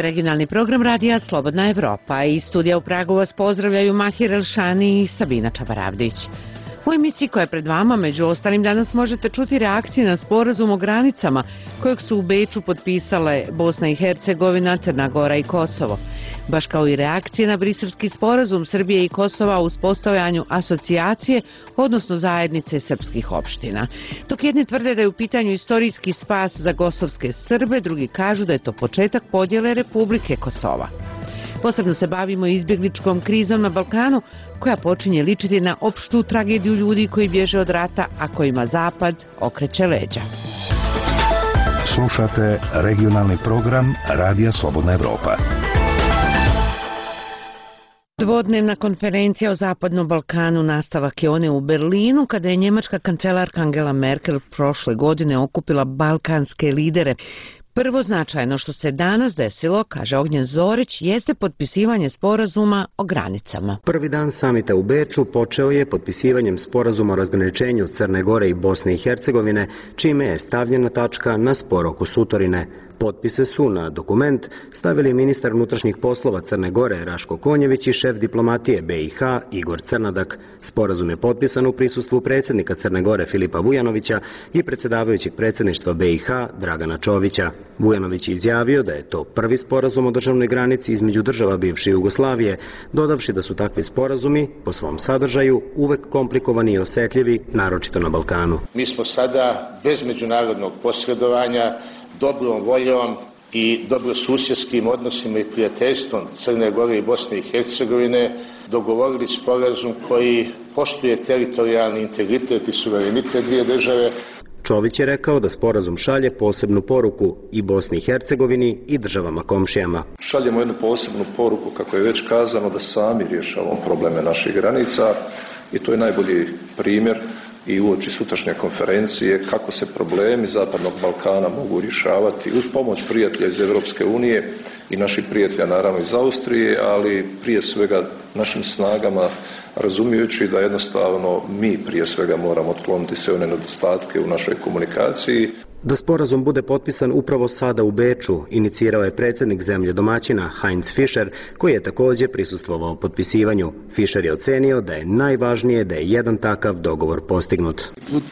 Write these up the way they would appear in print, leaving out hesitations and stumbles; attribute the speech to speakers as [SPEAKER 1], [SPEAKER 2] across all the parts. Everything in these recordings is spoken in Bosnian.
[SPEAKER 1] je regionalni program radija Slobodna Evropa. Iz studija u Pragu vas pozdravljaju Mahir Elšani i Sabina Čabaravdić. U emisiji koja je pred vama, među ostalim, danas možete čuti reakcije na sporazum o granicama kojeg su u Beču potpisale Bosna i Hercegovina, Crna Gora i Kosovo. Baš kao i reakcije na briselski sporazum Srbije i Kosova o uspostavljanju asocijacije, odnosno zajednice srpskih opština. Dok jedni tvrde da je u pitanju istorijski spas za kosovske Srbe, drugi kažu da je to početak podjele Republike Kosova. Posebno se bavimo izbjegličkom krizom na Balkanu, koja počinje ličiti na opštu tragediju ljudi koji bježe od rata, a kojima Zapad okreće leđa.
[SPEAKER 2] Slušate regionalni program Radija Slobodna Evropa.
[SPEAKER 1] Dvodnevna konferencija o Zapadnom Balkanu nastavak je one u Berlinu, kada je njemačka kancelarka Angela Merkel prošle godine okupila balkanske lidere. Prvo značajno što se danas desilo, kaže Ognjen Zorić, jeste potpisivanje sporazuma o granicama.
[SPEAKER 3] Prvi dan samita u Beču počeo je potpisivanjem sporazuma o razgraničenju Crne Gore i Bosne i Hercegovine, čime je stavljena tačka na spor oko Sutorine. Potpise su na dokument stavili ministar unutrašnjih poslova Crne Gore Raško Konjević i šef diplomatije BiH Igor Crnadak. Sporazum je potpisan u prisustvu predsjednika Crne Gore Filipa Vujanovića i predsjedavajućeg predsjedništva BiH Dragana Čovića. Vujanović je izjavio da je to prvi sporazum o državnoj granici između država bivše Jugoslavije, dodavši da su takvi sporazumi, po svom sadržaju, uvek komplikovani i osjetljivi, naročito na Balkanu.
[SPEAKER 4] Mi smo sada bez međunarodnog posredovanja, dobrom voljom i dobrosusjedskim odnosima i prijateljstvom Crne Gore i Bosne i Hercegovine dogovorili sporazum koji poštuje teritorijalni integritet i suverenitet dvije države.
[SPEAKER 3] Čović je rekao da sporazum šalje posebnu poruku i Bosni i Hercegovini i državama komšijama.
[SPEAKER 5] Šaljemo jednu posebnu poruku, kako je već kazano, da sami rješavamo probleme naših granica i to je najbolji primjer i uoči sutrašnje konferencije kako se problemi Zapadnog Balkana mogu rješavati uz pomoć prijatelja iz Europske unije i naših prijatelja naravno iz Austrije, ali prije svega našim snagama, razumijući da jednostavno mi prije svega moramo otkloniti sve one nedostatke u našoj komunikaciji.
[SPEAKER 3] Da sporazum bude potpisan upravo sada u Beču, inicirao je predsjednik zemlje domaćina Heinz Fischer, koji je također prisustvovao potpisivanju. Fischer je ocenio da je najvažnije da je jedan takav dogovor postignut.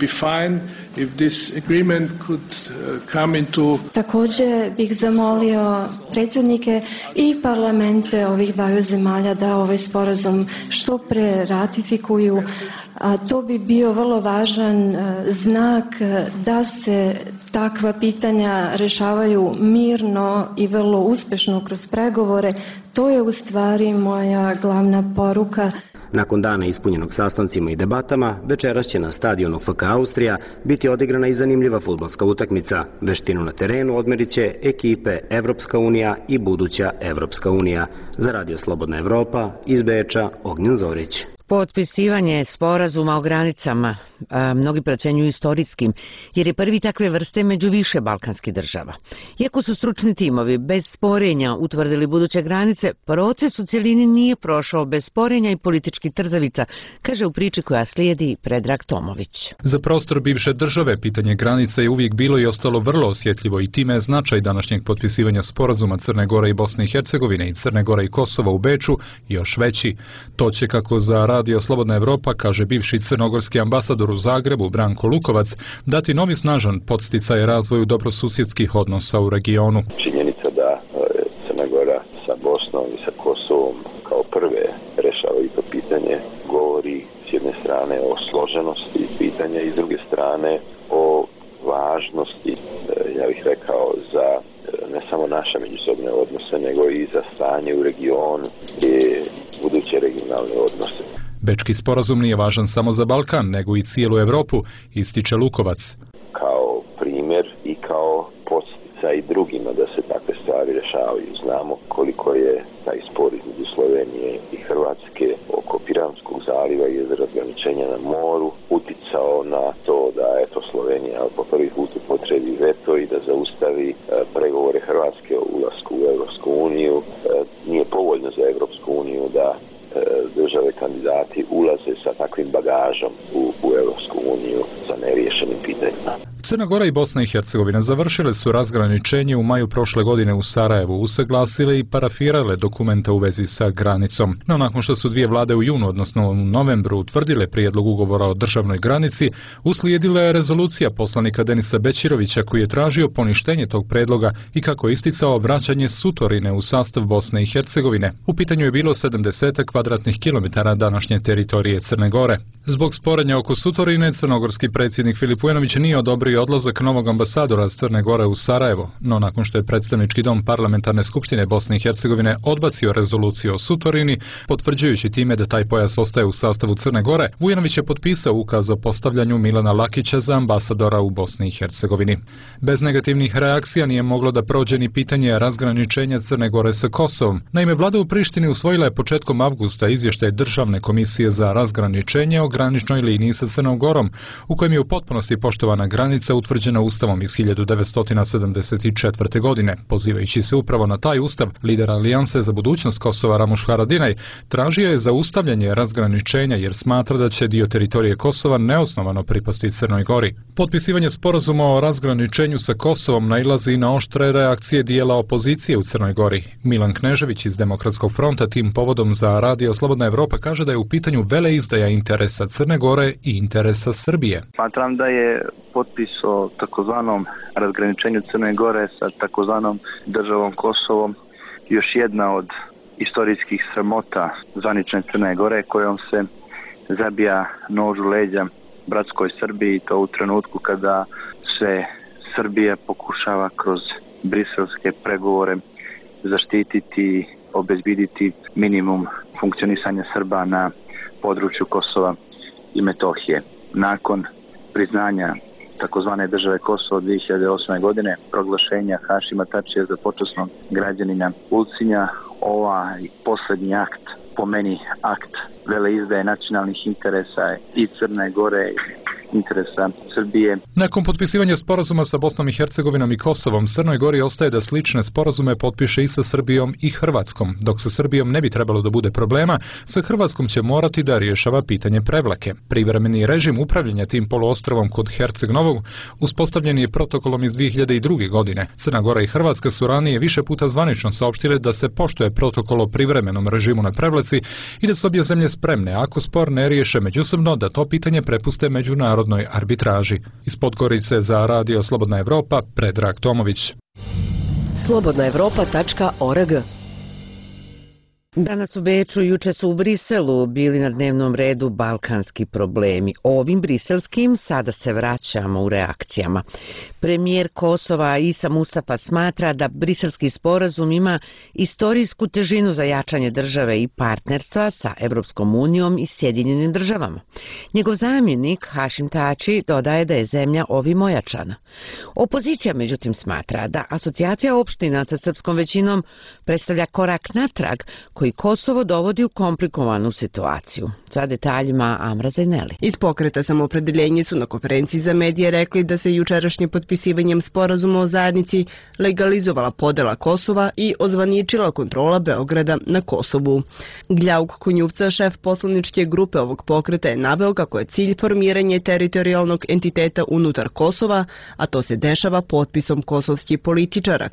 [SPEAKER 6] Također bih zamolio predsjednike i parlamente ovih dvaju zemalja da ovaj sporazum što pre ratifikuju. A to bi bio vrlo važan znak da se takva pitanja rješavaju mirno i vrlo uspješno kroz pregovore. To je u stvari moja glavna poruka.
[SPEAKER 3] Nakon dana ispunjenog sastancima i debatama, večeras će na stadionu FK Austrija biti odigrana i zanimljiva fudbalska utakmica. Veštinu na terenu odmerit će ekipe Evropska unija i buduća Evropska unija. Za Radio Slobodna Evropa, iz Beča, Ognjen Zorić.
[SPEAKER 1] Potpisivanje sporazuma o granicama mnogi procjenjuju istorijskim, jer je prvi takve vrste među više balkanskih država. Iako su stručni timovi bez sporenja utvrdili buduće granice, proces u cjelini nije prošao bez sporenja i političkih trzavica, kaže u priči koja slijedi Predrag Tomović.
[SPEAKER 7] Za prostor bivše države pitanje granica je uvijek bilo i ostalo vrlo osjetljivo i time je značaj današnjeg potpisivanja sporazuma Crne Gore i Bosne i Hercegovine i Crne Gore i Kosova u Beču još veći. To će, kako za Radio Slobodna Evropa kaže bivši crnogorski ambasador u Zagrebu Branko Lukovac, dati novi snažan podsticaj razvoju dobrosusjedskih odnosa u regionu.
[SPEAKER 8] Činjenica da Crna Gora sa Bosnom i sa Kosovom kao prve rješavaju to pitanje govori s jedne strane o složenosti pitanja i s druge strane o važnosti, ja bih rekao, za ne samo naše međusobne odnose, nego i za stanje u regionu i buduće regionalne odnose.
[SPEAKER 7] Bečki sporazum nije važan samo za Balkan, nego i cijelu Europu, ističe Lukovac.
[SPEAKER 8] Kao primjer i kao podsticaj drugima da se takve stvari rješavaju. Znamo koliko je taj spor između Slovenije i Hrvatske oko Piranskog zaliva i razgraničenja na moru uticao na to da Slovenija po prvi put upotrebi veto i da zaustavi pregovore Hrvatske o ulasku u Europsku uniju. Nije povoljno za Europsku uniju da države kandidati ulaze sa takvim bagažom u Europsku uniju sa neriješenim pitanjima.
[SPEAKER 7] Crna Gora i Bosna i Hercegovina završile su razgraničenje u maju prošle godine u Sarajevu, usaglasile i parafirale dokumente u vezi sa granicom. No nakon što su dvije vlade u junu, odnosno u novembru, utvrdile prijedlog ugovora o državnoj granici, uslijedila je rezolucija poslanika Denisa Bećirovića koji je tražio poništenje tog predloga i kako je isticao vraćanje Sutorine u sastav Bosne i Hercegovine. U pitanju je bilo 70 kvadratnih kilometara današnje teritorije Crne Gore. Zbog sporenja oko Sutorine, crnogorski predsjednik Filip Vujanović nije odobrio odlazak novog ambasadora Crne Gore u Sarajevo, no nakon što je predstavnički dom Parlamentarne skupštine Bosne i Hercegovine odbacio rezoluciju o Sutorini, potvrđujući time da taj pojas ostaje u sastavu Crne Gore, Vujanović je potpisao ukaz o postavljanju Milana Lakića za ambasadora u Bosni i Hercegovini. Bez negativnih reakcija nije moglo da prođe ni pitanje razgraničenja Crne Gore sa Kosovom. Naime, vlada u Prištini usvojila je početkom avgusta izvještaj Državne komisije za razgraničenje o graničnoj liniji sa Crnom Gorom, u kojem je u potpunosti poštovana granica utvrđena Ustavom iz 1974. godine. Pozivajući se upravo na taj ustav, lider Alijanse za budućnost Kosova Ramuš Haradinaj tražio je zaustavljanje razgraničenja jer smatra da će dio teritorije Kosova neosnovano pripasti Crnoj Gori. Potpisivanje sporazuma o razgraničenju sa Kosovom nailazi na oštre reakcije dijela opozicije u Crnoj Gori. Milan Knežević iz Demokratskog fronta tim povodom za Radio Slobodna Evropa kaže da je u pitanju veleizdaja interesa Crne Gore i interesa Srbije.
[SPEAKER 9] Smatram da je potpis o takozvanom razgraničenju Crne Gore sa takozvanom državom Kosovom još jedna od istorijskih sramota zvanične Crne Gore kojom se zabija nož u leđa bratskoj Srbiji i to u trenutku kada se Srbija pokušava kroz briselske pregovore zaštititi, obezbediti minimum funkcionisanja Srba na području Kosova i Metohije. Nakon priznanja takozvane države Kosovo 2008. godine, proglašenja Hašima Tačija za počasnog građanina Ulcinja, ovaj posljednji akt, po meni akt veleizdaje nacionalnih interesa i Crne Gore, interesa Srbije.
[SPEAKER 7] Nakon potpisivanja sporazuma sa Bosnom i Hercegovinom i Kosovom, Crnoj Gori ostaje da slične sporazume potpiše i sa Srbijom i Hrvatskom. Dok sa Srbijom ne bi trebalo da bude problema, sa Hrvatskom će morati da rješava pitanje Prevlake. Privremeni režim upravljanja tim poluostrovom kod Herceg Novog uspostavljen je protokolom iz 2002. godine. Crna Gora i Hrvatska su ranije više puta zvanično saopštile da se poštuje protokol o privremenom režimu na Prevlaci i da su obje zemlje spremne, ako spor ne riješe međusobno, da to pitanje prepuste međunarodnoj arbitraži. Iz Podgorice za Radio Slobodna Evropa, Predrag Tomović.
[SPEAKER 10] slobodnaevropa.org.
[SPEAKER 1] Danas u Beču, juče su u Briselu bili na dnevnom redu balkanski problemi. Ovim briselskim sada se vraćamo u reakcijama. Premijer Kosova Isa Mustafa smatra da briselski sporazum ima istorijsku težinu za jačanje države i partnerstva sa Evropskom unijom i Sjedinjenim državama. Njegov zamjenik Hašim Tači dodaje da je zemlja ovim ojačana. Opozicija međutim smatra da asocijacija opština sa srpskom većinom predstavlja korak natrag koji Kosovo dovodi u komplikovanu situaciju. Sa detaljima Amra Zajneli.
[SPEAKER 10] Iz Pokreta Samoopredeljenje su na konferenciji za medije rekli da se jučerašnje potpisivanjem sporazuma o zajednici legalizovala podela Kosova i ozvaničila kontrola Beograda na Kosovu. Gljauk Konjuvca, šef poslaničke grupe ovog pokreta, je naveo kako je cilj formiranje teritorijalnog entiteta unutar Kosova, a to se dešava potpisom kosovskih političara.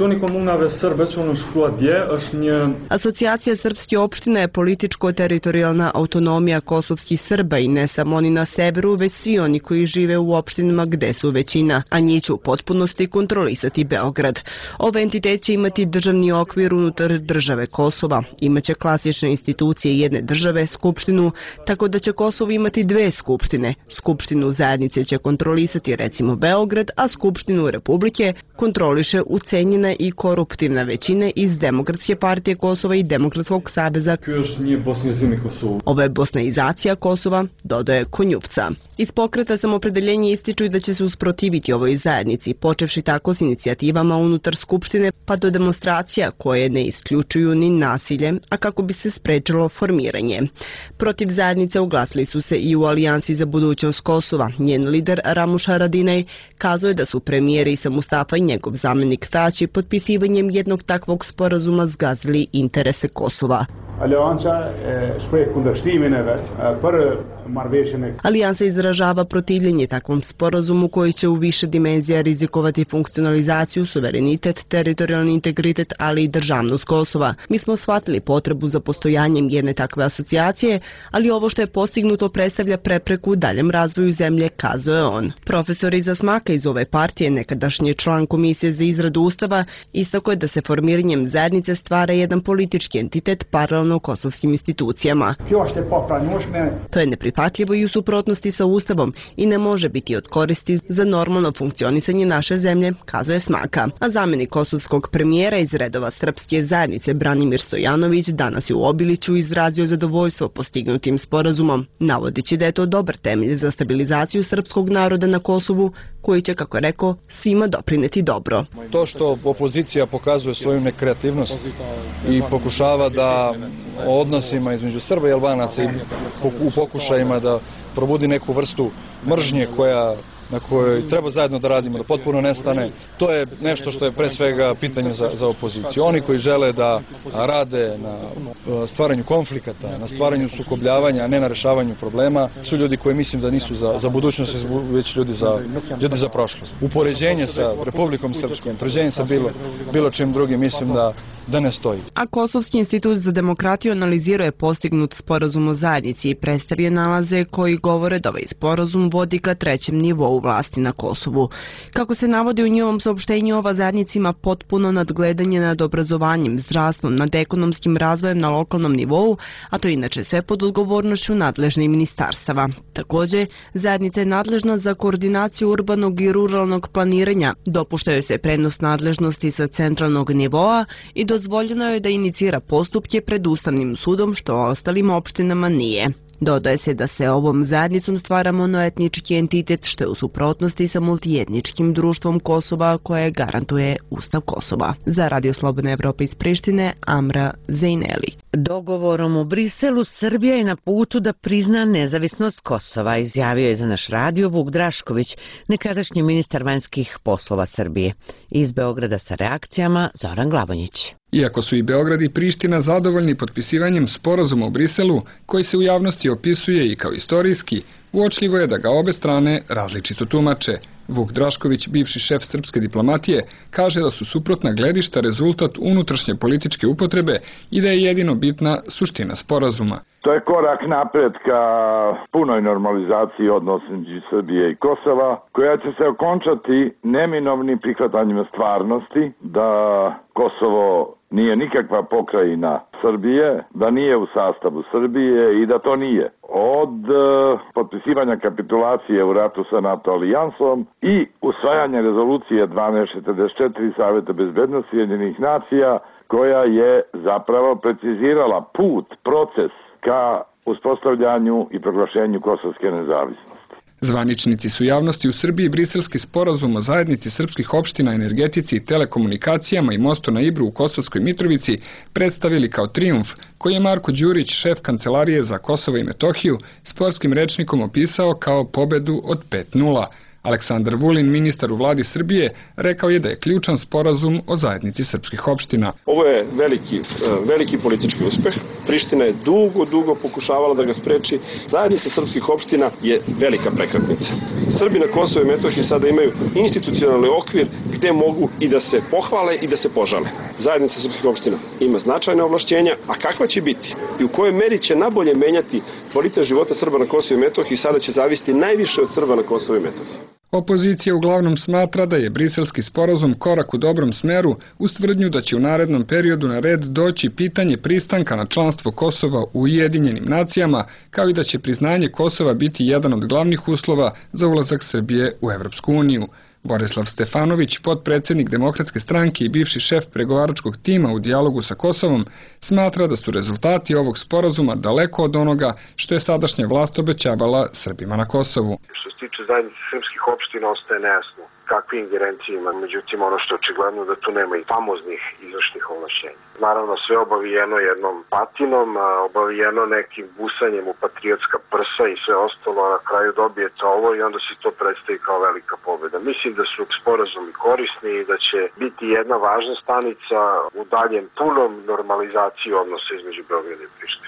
[SPEAKER 10] Asocijacija srpskih opština je političko-teritorijalna autonomija kosovskih Srba i ne samo oni na severu, već svi oni koji žive u opštinama gde su većina, a njih će u potpunosti kontrolisati Beograd. Ovaj entitet će imati državni okvir unutar države Kosova, imaće klasične institucije jedne države, skupštinu, tako da će Kosovo imati dve skupštine. Skupštinu zajednice će kontrolisati recimo Beograd, a skupštinu Republike kontroliše ucenjena i koruptivna većina iz Demokratske partije Kosova i Demokratskog saveza. Ovo je bosnaizacija Kosova, dodaje Konjuvca. Iz Pokreta Samoopredeljenje ističu da će se usprotiviti ovoj zajednici, počevši tako s inicijativama unutar Skupštine pa do demonstracija koje ne isključuju ni nasilje, a kako bi se sprečilo formiranje. Protiv zajednice oglasili su se i u Alijansi za budućnost Kosova. Njen lider Ramuš Haradinaj kazuje da su premijer Isa Mustafa i njegov zamjenik Tači potpisivanjem jednog takvog sporazuma zgazili interese Kosova. Alijansa izražava protivljenje takvom sporazumu koji će u više dimenzija rizikovati funkcionalizaciju, suverenitet, teritorijalni integritet, ali i državnost Kosova. Mi smo shvatili potrebu za postojanjem jedne takve asocijacije, ali ovo što je postignuto predstavlja prepreku daljem razvoju zemlje, kazao je on. Profesor Iza Smaka iz ove partije, nekadašnji član Komisije za izradu Ustava, istakao je da se formiranjem zajednice stvara jedan politički entitet paralelno kosovskim institucijama. To je neprihvatljivo i u suprotnosti sa Ustavom i ne može biti od koristi za normalno funkcionisanje naše zemlje, kazao je Smaka. A zamjenik kosovskog premijera iz redova srpske zajednice Branimir Stojanović danas je u Obiliću izrazio zadovoljstvo postignutim sporazumom, navodeći da je to dobar temelj za stabilizaciju srpskog naroda na Kosovu, koji će, kako je rekao, svima doprineti dobro.
[SPEAKER 11] To što opozicija pokazuje svoju nekreativnost i pokušava da o odnosima između Srba i Albanaca i u pokušajima da probudi neku vrstu mržnje na kojoj treba zajedno da radimo, da potpuno nestane. To je nešto što je pre svega pitanje za opoziciju. Oni koji žele da rade na stvaranju konflikata, na stvaranju sukobljavanja, a ne na rešavanju problema, su ljudi koji mislim da nisu za budućnost, već ljudi za prošlost. Upoređenje sa Republikom Srpskom, upoređenje sa bilo čim drugim, mislim da ne stoji.
[SPEAKER 10] A Kosovski institut za demokratiju analizirao je postignut sporazum o zajednici i predstavio nalaze koji govore da ovaj sporazum vodi ka trećem nivou vlasti na Kosovu. Kako se navodi u njihovom saopštenju, ova zajednica ima potpuno nadgledanje nad obrazovanjem, zdravstvom, nad ekonomskim razvojem na lokalnom nivou, a to je inače sve pod odgovornošću nadležnih ministarstava. Takođe, zajednica je nadležna za koordinaciju urbanog i ruralnog planiranja, dopuštaju se prenos nadležnosti sa centralnog nivoa i dozvoljeno je da inicira postupke pred Ustavnim sudom, što ostalim opštinama nije. Dodaje se da se ovom zajednicom stvara monoetnički entitet, što je u suprotnosti sa multietničkim društvom Kosova koje garantuje Ustav Kosova. Za Radio Slobodna Evropa iz Prištine, Amra Zejneli.
[SPEAKER 1] Dogovorom u Briselu Srbija je na putu da prizna nezavisnost Kosova, izjavio je za naš radio Vuk Drašković, nekadašnji ministar vanjskih poslova Srbije. Iz Beograda sa reakcijama Zoran Glavonjić.
[SPEAKER 12] Iako su i Beograd i Priština zadovoljni potpisivanjem sporazuma u Briselu, koji se u javnosti opisuje i kao istorijski, uočljivo je da ga obe strane različito tumače. Vuk Drašković, bivši šef srpske diplomatije, kaže da su suprotna gledišta rezultat unutrašnje političke upotrebe i da je jedino bitna suština sporazuma.
[SPEAKER 13] To je korak napred ka punoj normalizaciji odnosa između Srbije i Kosova, koja će se okončati neminovnim prihvatanjem stvarnosti da Kosovo nije nikakva pokrajina Srbije, da nije u sastavu Srbije i da to nije. Od potpisivanja kapitulacije u ratu sa NATO alijansom i usvajanja rezolucije 1244 Saveta bezbednosti Ujedinjenih nacija, koja je zapravo precizirala put, proces ka uspostavljanju i proglašenju kosovske nezavisnosti.
[SPEAKER 12] Zvaničnici su javnosti u Srbiji briselski sporazum o zajednici srpskih opština, energetici i telekomunikacijama i mostu na Ibru u Kosovskoj Mitrovici predstavili kao trijumf, koji je Marko Đurić, šef Kancelarije za Kosovo i Metohiju, sportskim rečnikom opisao kao pobedu od 5:0. Aleksandar Vulin, ministar u vladi Srbije, rekao je da je ključan sporazum o zajednici srpskih opština.
[SPEAKER 14] Ovo je veliki politički uspeh. Priština je dugo pokušavala da ga spreči. Zajednica srpskih opština je velika prekretnica. Srbi na Kosovu i Metohiji sada imaju institucionalni okvir gde mogu i da se pohvale i da se požale. Zajednica srpskih opština ima značajne ovlašćenja, a kakva će biti i u kojoj meri će nabolje menjati kvalitet života Srba na Kosovu i Metohiji sada će zavisiti najviše od Srba na Kosovu i Metohiji.
[SPEAKER 12] Opozicija uglavnom smatra da je briselski sporazum korak u dobrom smeru uz tvrdnju da će u narednom periodu na red doći pitanje pristanka na članstvo Kosova u Ujedinjenim nacijama, kao i da će priznanje Kosova biti jedan od glavnih uslova za ulazak Srbije u Evropsku uniju. Borislav Stefanović, potpredsednik Demokratske stranke i bivši šef pregovaračkog tima u dijalogu sa Kosovom, smatra da su rezultati ovog sporazuma daleko od onoga što je sadašnja vlast obećavala Srbima na Kosovu.
[SPEAKER 15] Što se tiče zajednice srpskih opština ostaje nejasno kakve ingerencije ima, međutim ono što je očigledno da tu nema i famoznih izvršnih ovlašćenja. Naravno sve obavijeno jednom patinom, obavijeno nekim busanjem u patriotska prsa i sve ostalo, a na kraju dobijete ovo i onda se to predstavi kao velika pobjeda. Mislim da su sporazumi korisni i da će biti jedna važna stanica u daljem punom normalizaciji odnosa između Beograda i Prištine.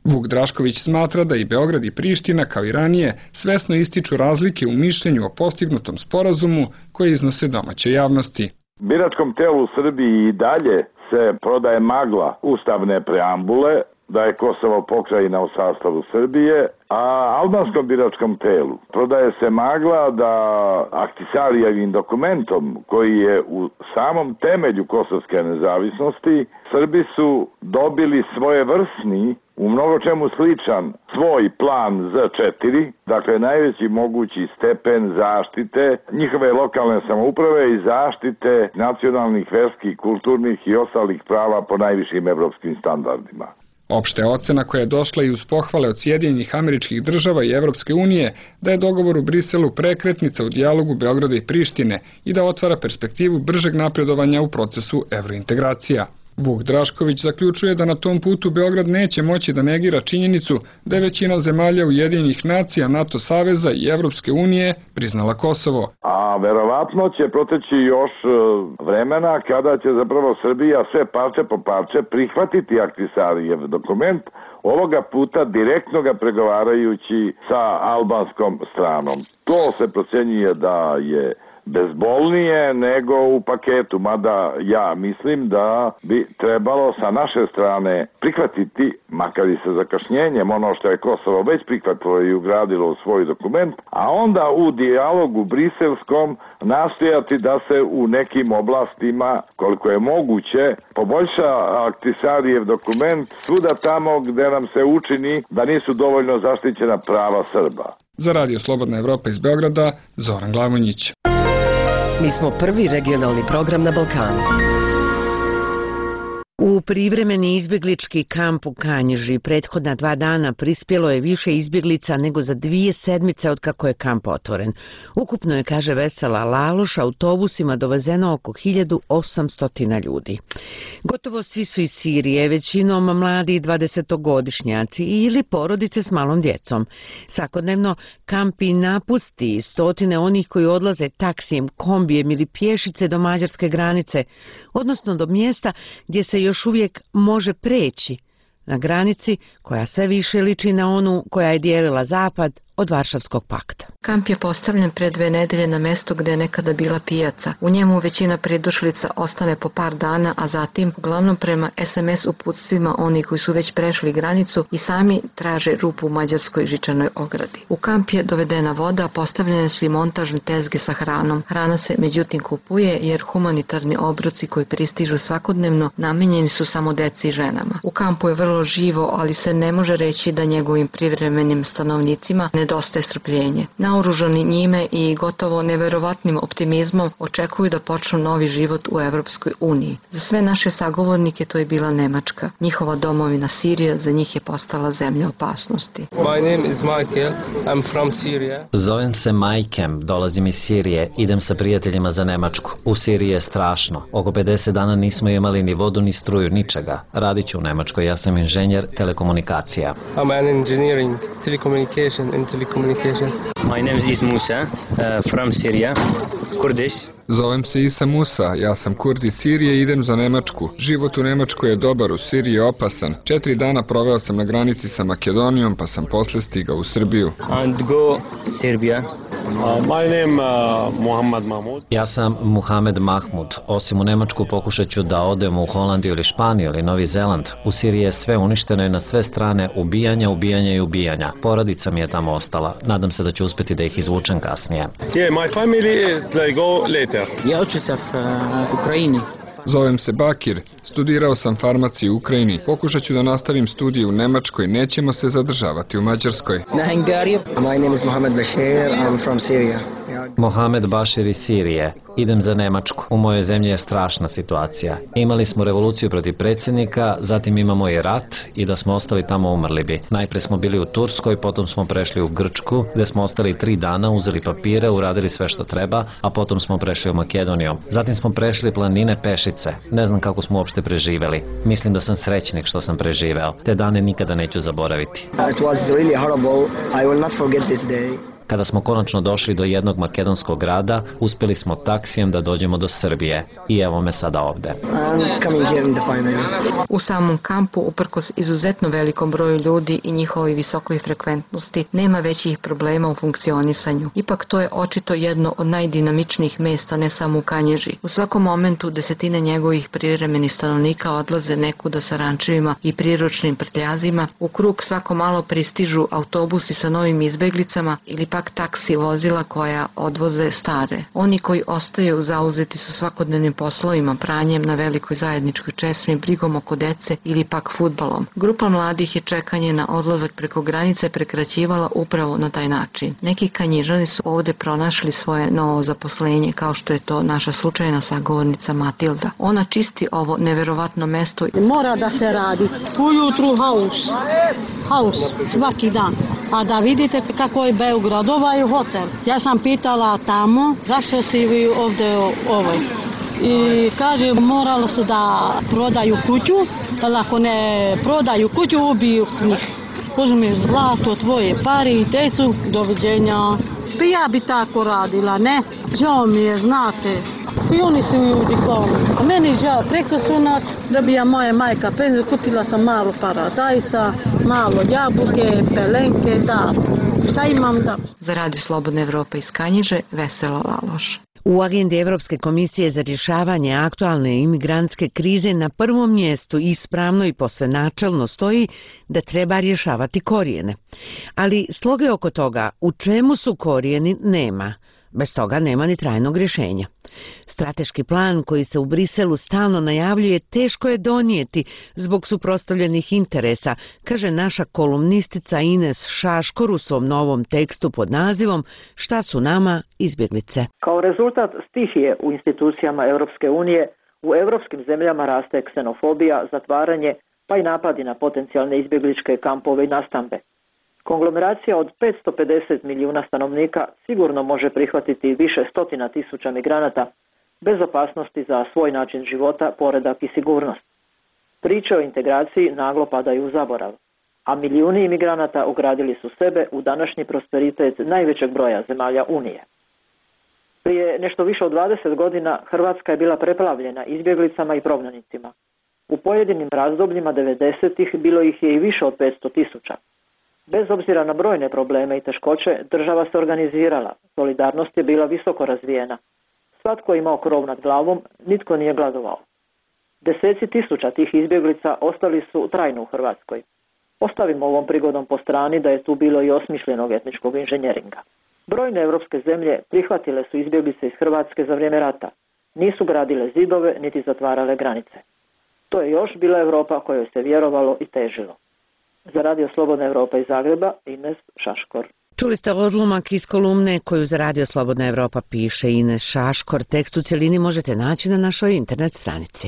[SPEAKER 12] Vuk Drašković smatra da i Beograd i Priština, kao i ranije, svesno ističu razlike u mišljenju o postignutom sporazumu koje iznose domaće javnosti.
[SPEAKER 13] Biračkom telu u Srbiji i dalje se prodaje magla ustavne preambule, da je Kosovo pokrajina u sastavu Srbije, a albanskom biračkom telu prodaje se magla da Ahtisarijevim dokumentom, koji je u samom temelju kosovske nezavisnosti, Srbi su dobili svojevrsni, u mnogo čemu sličan, svoj plan Z4, dakle najveći mogući stepen zaštite njihove lokalne samouprave i zaštite nacionalnih, verskih, kulturnih i ostalih prava po najvišim evropskim standardima.
[SPEAKER 12] Opšta je ocena koja je došla i uz pohvale od Sjedinjenih Američkih Država i Evropske unije da je dogovor u Briselu prekretnica u dijalogu Beograda i Prištine i da otvara perspektivu bržeg napredovanja u procesu evrointegracija. Vuk Drašković zaključuje da na tom putu Beograd neće moći da negira činjenicu da je većina zemalja Ujedinjenih nacija, NATO saveza i Evropske unije priznala Kosovo.
[SPEAKER 13] A verovatno će proteći još vremena kada će zapravo Srbija sve parče po parče prihvatiti Ahtisarijev dokument, ovoga puta direktno ga pregovarajući sa albanskom stranom. To se procenjuje da je bezbolnije nego u paketu, mada ja mislim da bi trebalo sa naše strane prihvatiti, makar i sa zakašnjenjem, ono što je Kosovo već prihvatilo i ugradilo u svoj dokument, a onda u dijalogu briselskom nastojati da se u nekim oblastima, koliko je moguće, poboljša Ahtisarijev dokument svuda tamo gde nam se učini da nisu dovoljno zaštićena prava Srba.
[SPEAKER 12] Za Radio Slobodna Evropa iz Beograda, Zoran Glavonjić.
[SPEAKER 16] Mi smo prvi regionalni program na Balkanu.
[SPEAKER 1] U privremeni izbjeglički kamp u Kanjiži prethodna 2 dana prispjelo je više izbjeglica nego za 2 sedmice od kako je kamp otvoren. Ukupno je, kaže Vesela Laloš, autobusima dovezeno oko 1800 ljudi. Gotovo svi su iz Sirije, većinom mladi 20-godišnjaci ili porodice s malom djecom. Svakodnevno kamp i napusti stotine onih koji odlaze taksijem, kombijem ili pješice do mađarske granice, odnosno do mjesta gdje se još uvijek može preći, na granici koja sve više liči na onu koja je dijelila zapad od Varšavskog pakta.
[SPEAKER 17] Kamp je postavljen pre 2 nedelje na mestu gde je nekada bila pijaca. U njemu većina pridošlica ostane po par dana, a zatim, uglavnom prema SMS uputstvima oni koji su već prešli granicu i sami traže rupu u mađarskoj žičanoj ogradi. U kamp je dovedena voda, postavljene su i montažne tezge sa hranom. Hrana se međutim kupuje jer humanitarni obroci koji pristižu svakodnevno namenjeni su samo deci i ženama. U kampu je vrlo živo, ali se ne može reći da njegovim privremenim stanovnicima nedostaje strpljenje. Naoružani njime i gotovo neverovatnim optimizmom očekuju da počnu novi život u Evropskoj uniji. Za sve naše sagovornike to je bila Nemačka. Njihova domovina Sirija za njih je postala zemlja opasnosti.
[SPEAKER 18] My name is Michael. I'm from Syria.
[SPEAKER 19] Zovem se Majkem, dolazim iz Sirije, idem sa prijateljima za Nemačku. U Siriji je strašno. Oko 50 dana nismo imali ni vodu ni struju, ničega. Radit ću u Nemačkoj, ja sam inženjer telekomunikacija.
[SPEAKER 18] I'm an engineering, telecommunication and telecommunication.
[SPEAKER 20] My name is Musa, from Syria, Kurdish.
[SPEAKER 12] Zovem se Isa Musa, ja sam Kurd iz Sirije i idem za Nemačku. Život u Nemačkoj je dobar, u Siriji je opasan. 4 dana proveo sam na granici sa Makedonijom, pa sam posle stigao u Srbiju.
[SPEAKER 20] And go Serbia.
[SPEAKER 21] My name Muhammad Mahmud.
[SPEAKER 19] Ja sam Muhamed Mahmud. Osim u Nemačku pokušat ću da odem u Holandiju ili Španiju ili Novi Zeland. U Siriji je sve uništeno i na sve strane ubijanja, ubijanja i ubijanja. Porodica mi je tamo ostala. Nadam se da ću uspjeti da ih izvučem kasnije.
[SPEAKER 21] Yeah, my family is like go later.
[SPEAKER 20] Ja učim se u Ukrajini.
[SPEAKER 12] Zovem se Bakir, studirao sam farmaciju u Ukrajini. Pokušat ću da nastavim studije u Nemačkoj, nećemo se zadržavati u Mađarskoj.
[SPEAKER 22] My name is Mohamed Bashir, I'm from Syria.
[SPEAKER 19] Mohamed Bashir iz Sirije. Idem za Nemačku. U mojoj zemlji je strašna situacija. Imali smo revoluciju protiv predsjednika, zatim imamo i rat i da smo ostali tamo umrli bi. Najprije smo bili u Turskoj, potom smo prešli u Grčku, gde smo ostali 3 dana, uzeli papire, uradili sve što treba, a potom smo prešli u Makedoniju. Zatim smo prešli planine pešice. Ne znam kako smo uopšte preživeli. Mislim da sam srećnik što sam preživeo. Te dane nikada neću zaboraviti.
[SPEAKER 22] It was really horrible. I will not forget this day.
[SPEAKER 19] Kada smo konačno došli do jednog makedonskog grada, uspjeli smo taksijem da dođemo do Srbije i evo me sada ovde.
[SPEAKER 17] U samom kampu, uprkos izuzetno velikom broju ljudi i njihovoj visokoj frekventnosti, nema većih problema u funkcionisanju. Ipak to je očito jedno od najdinamičnijih mesta, ne samo u Kanjiži. U svakom momentu desetine njegovih privremenih stanovnika odlaze nekuda sa rančevima i priručnim prtljazima. U krug svako malo pristižu autobusi sa novim izbeglicama ili pak taksi vozila koja odvoze stare. Oni koji ostaju zauzeti su svakodnevnim poslovima, pranjem na velikoj zajedničkoj česmi, brigom oko dece ili pak fudbalom. Grupa mladih je čekanje na odlazak preko granice prekraćivala upravo na taj način. Neki Kanjižani su ovde pronašli svoje novo zaposlenje, kao što je to naša slučajna sagovornica Matilda. Ona čisti ovo neverovatno mesto.
[SPEAKER 2] Mora da se radi ujutru haus svaki dan. A da vidite kako je Beograd, ovaj hotel. Ja sam pitala tamo zašto si vi ovde i kaže moralo se da prodaju kuću, ali ako ne prodaju kuću ubiju njih. Uzmeš zlato, tvoje pare i decu, doviđenja. Pa ja bi tako radila, ne? Žao mi je, znate. I oni su ljudi kao. A meni žao, preko su noć da bi ja moja majka penziju, kupila sam malo paradajsa, malo jabuke, pelenke, da. Šta imam da?
[SPEAKER 17] Za Radio Slobodna Evropa iz Kanjiže, Vesela Laloš.
[SPEAKER 1] U agendi Evropske komisije za rješavanje aktualne imigrantske krize na prvom mjestu ispravno i posve načelno stoji da treba rješavati korijene. Ali sloge oko toga u čemu su korijeni nema. Bez toga nema ni trajnog rješenja. Strateški plan koji se u Briselu stalno najavljuje teško je donijeti zbog suprotstavljenih interesa, kaže naša kolumnistica Ines Šaškor u svom novom tekstu pod nazivom Šta su nama izbjeglice.
[SPEAKER 4] Kao rezultat stihije u institucijama Europske unije, u europskim zemljama raste ksenofobija, zatvaranje, pa i napadi na potencijalne izbjegličke kampove i nastambe. Konglomeracija od 550 milijuna stanovnika sigurno može prihvatiti više stotina tisuća migranata bez opasnosti za svoj način života, poredak i sigurnost. Priče o integraciji naglo padaju u zaborav, a milijuni imigranata ugradili su sebe u današnji prosperitet najvećeg broja zemalja Unije. Prije nešto više od 20 godina Hrvatska je bila preplavljena izbjeglicama i prognanicima. U pojedinim razdobljima 90-ih bilo ih je i više od 500 tisuća. Bez obzira na brojne probleme i teškoće, država se organizirala, solidarnost je bila visoko razvijena. Svatko je imao krov nad glavom, nitko nije gladovao. Deseci tisuća tih izbjeglica ostali su trajno u Hrvatskoj. Ostavimo ovom prigodom po strani da je tu bilo i osmišljenog etničkog inženjeringa. Brojne evropske zemlje prihvatile su izbjeglice iz Hrvatske za vrijeme rata. Nisu gradile zidove niti zatvarale granice. To je još bila Europa kojoj se vjerovalo i težilo. Za Radio Slobodna Evropa iz Zagreba, Ines Šaškor.
[SPEAKER 1] Čuli ste odlomak iz kolumne koju za Radio Slobodna Evropa piše Ines Šaškor. Tekst u cjelini možete naći na našoj internet stranici.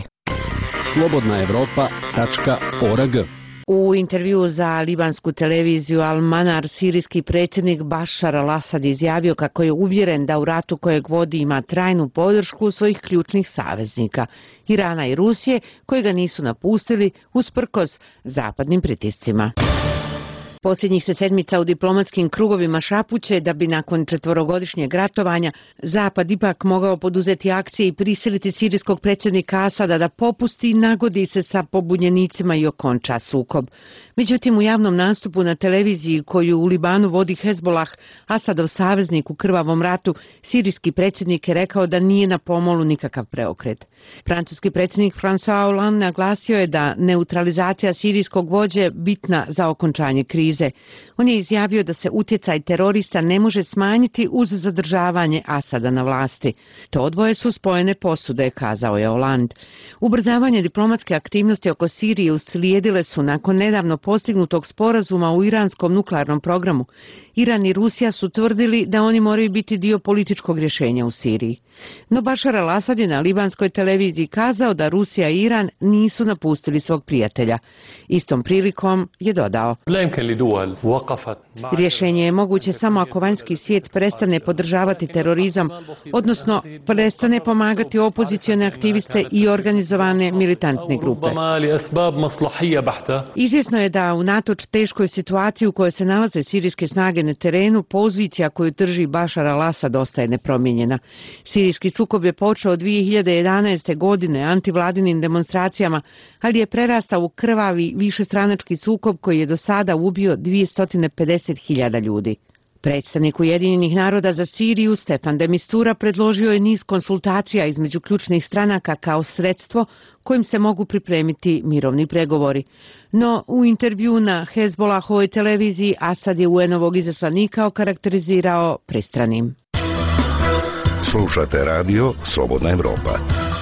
[SPEAKER 23] slobodnaevropa.org.
[SPEAKER 1] U intervju za libansku televiziju Al Manar, sirijski predsjednik Bašar al-Asad izjavio kako je uvjeren da u ratu kojeg vodi ima trajnu podršku svojih ključnih saveznika, Irana i Rusije, koji ga nisu napustili usprkos zapadnim pritiscima. Posljednjih se sedmica u diplomatskim krugovima šapuće da bi nakon 4-godišnjeg ratovanja Zapad ipak mogao poduzeti akcije i prisiliti sirijskog predsjednika Asada da popusti i nagodi se sa pobunjenicima i okonča sukob. Međutim, u javnom nastupu na televiziji koju u Libanu vodi Hezbolah, Asadov saveznik u krvavom ratu, sirijski predsjednik je rekao da nije na pomolu nikakav preokret. Francuski predsjednik François Hollande naglasio je da neutralizacija sirijskog vođe bitna za okončanje krize. On je izjavio da se utjecaj terorista ne može smanjiti uz zadržavanje Asada na vlasti. To dvoje su spojene posude, kazao je Hollande. Ubrzavanje diplomatske aktivnosti oko Sirije uslijedile su nakon nedavno postignutog sporazuma u iranskom nuklearnom programu. Iran i Rusija su tvrdili da oni moraju biti dio političkog rješenja u Siriji. No Bašar al-Asad je na libanskoj televiziji kazao da Rusija i Iran nisu napustili svog prijatelja. Istom prilikom je dodao: rješenje je moguće samo ako vanjski svijet prestane podržavati terorizam, odnosno prestane pomagati opozicione aktiviste i organizovane militantne grupe. Izvjesno je da unatoč teškoj situaciji u kojoj se nalaze sirijske snage na terenu, pozicija koju drži Bašar al-Asad ostaje nepromijenjena. Sirijski sukob je počeo 2011. godine antivladinim demonstracijama, ali je prerastao u krvavi višestranački sukob koji je do sada ubio 250.000 ljudi. Predstavnik Ujedinjenih naroda za Siriju Stefan de Mistura predložio je niz konsultacija između ključnih stranaka kao sredstvo kojim se mogu pripremiti mirovni pregovori. No, u intervju na Hezbollahovoj televiziji Asad je UN-ovog izaslanika okarakterizirao pristranim.
[SPEAKER 5] Slušate radio Slobodna Evropa.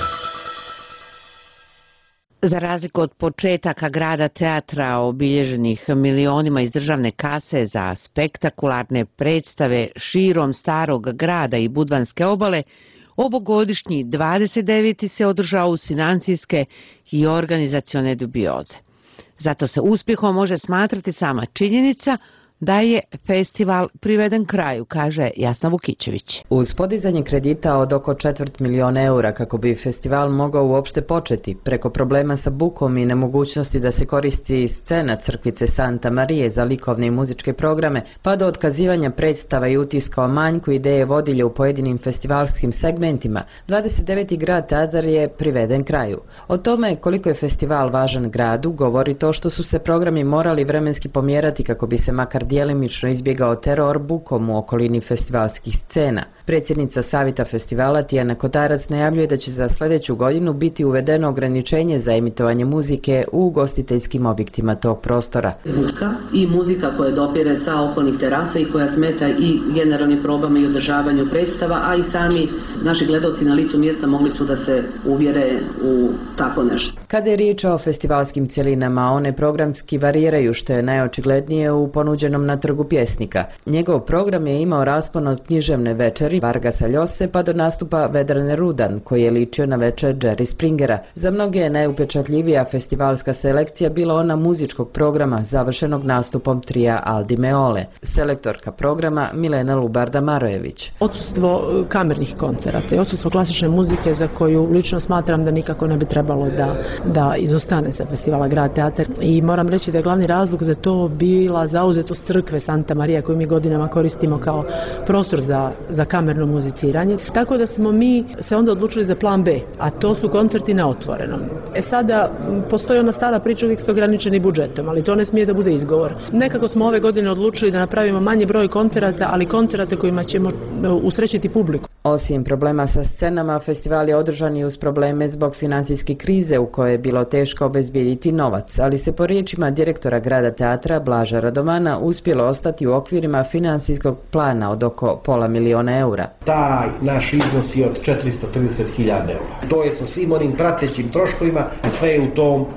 [SPEAKER 1] Za razliku od početaka grada teatra obilježenih milionima iz državne kase za spektakularne predstave širom starog grada i Budvanske obale, ovogodišnji 29. se održao uz financijske i organizacione dubioze. Zato se uspjehom može smatrati sama činjenica da je festival priveden kraju, kaže Jasna Vukićević.
[SPEAKER 6] Uz podizanje kredita od oko 250.000 eura kako bi festival mogao uopšte početi, preko problema sa bukom i nemogućnosti da se koristi scena crkvice Santa Marije za likovne i muzičke programe, pa do otkazivanja predstava i utiska o manjku ideje vodilje u pojedinim festivalskim segmentima, 29. grad teatar je priveden kraju. O tome koliko je festival važan gradu govori to što su se programi morali vremenski pomjerati kako bi se makar djelimično izbjegao teror bukom u okolini festivalskih scena. Predsjednica Savjeta festivala Tijana Kotarac najavljuje da će za sljedeću godinu biti uvedeno ograničenje za emitovanje muzike u ugostiteljskim objektima tog prostora.
[SPEAKER 23] Buka i muzika koja dopire sa okolnih terasa i koja smeta i generalnim probama i održavanju predstava, a i sami naši gledalci na licu mjesta mogli su da se uvjere u tako nešto.
[SPEAKER 6] Kada je riječ o festivalskim cjelinama, one programski variraju, što je najočiglednije u ponuđenom na Trgu pjesnika. Njegov program je imao raspon od književne večeri Vargasa Ljose pa do nastupa Vedrane Rudan, koji je ličio na večer Jerry Springera. Za mnoge je najupečatljivija festivalska selekcija bila ona muzičkog programa, završenog nastupom trija Aldi Meole. Selektorka programa Milena Lubarda-Marojević.
[SPEAKER 24] Odsustvo kamernih koncerata i odsustvo klasične muzike, za koju lično smatram da nikako ne bi trebalo da izostane sa festivala Grad teatar. I moram reći da je glavni razlog za to bila zauzetost crkve Santa Marija, koju mi godinama koristimo kao prostor za kamerno muziciranje. Tako da smo mi se onda odlučili za plan B, a to su koncerti na otvorenom. Sada postoji ona stara priča, uvijek ste ograničeni budžetom, ali to ne smije da bude izgovor. Nekako smo ove godine odlučili da napravimo manji broj koncerata, ali koncerate kojima ćemo usrećiti publiku.
[SPEAKER 6] Osim problema sa scenama, festival je održan i uz probleme zbog financijske krize u kojoj je bilo teško obezbijediti novac, ali se po riječima direktora Grada teatra Blaža Radomana uspjelo ostati u okvirima financijskog plana od oko $500.000 eura.
[SPEAKER 25] Taj naš iznos je od 430.000 eura. To je sa svim onim pratećim troškovima, sve je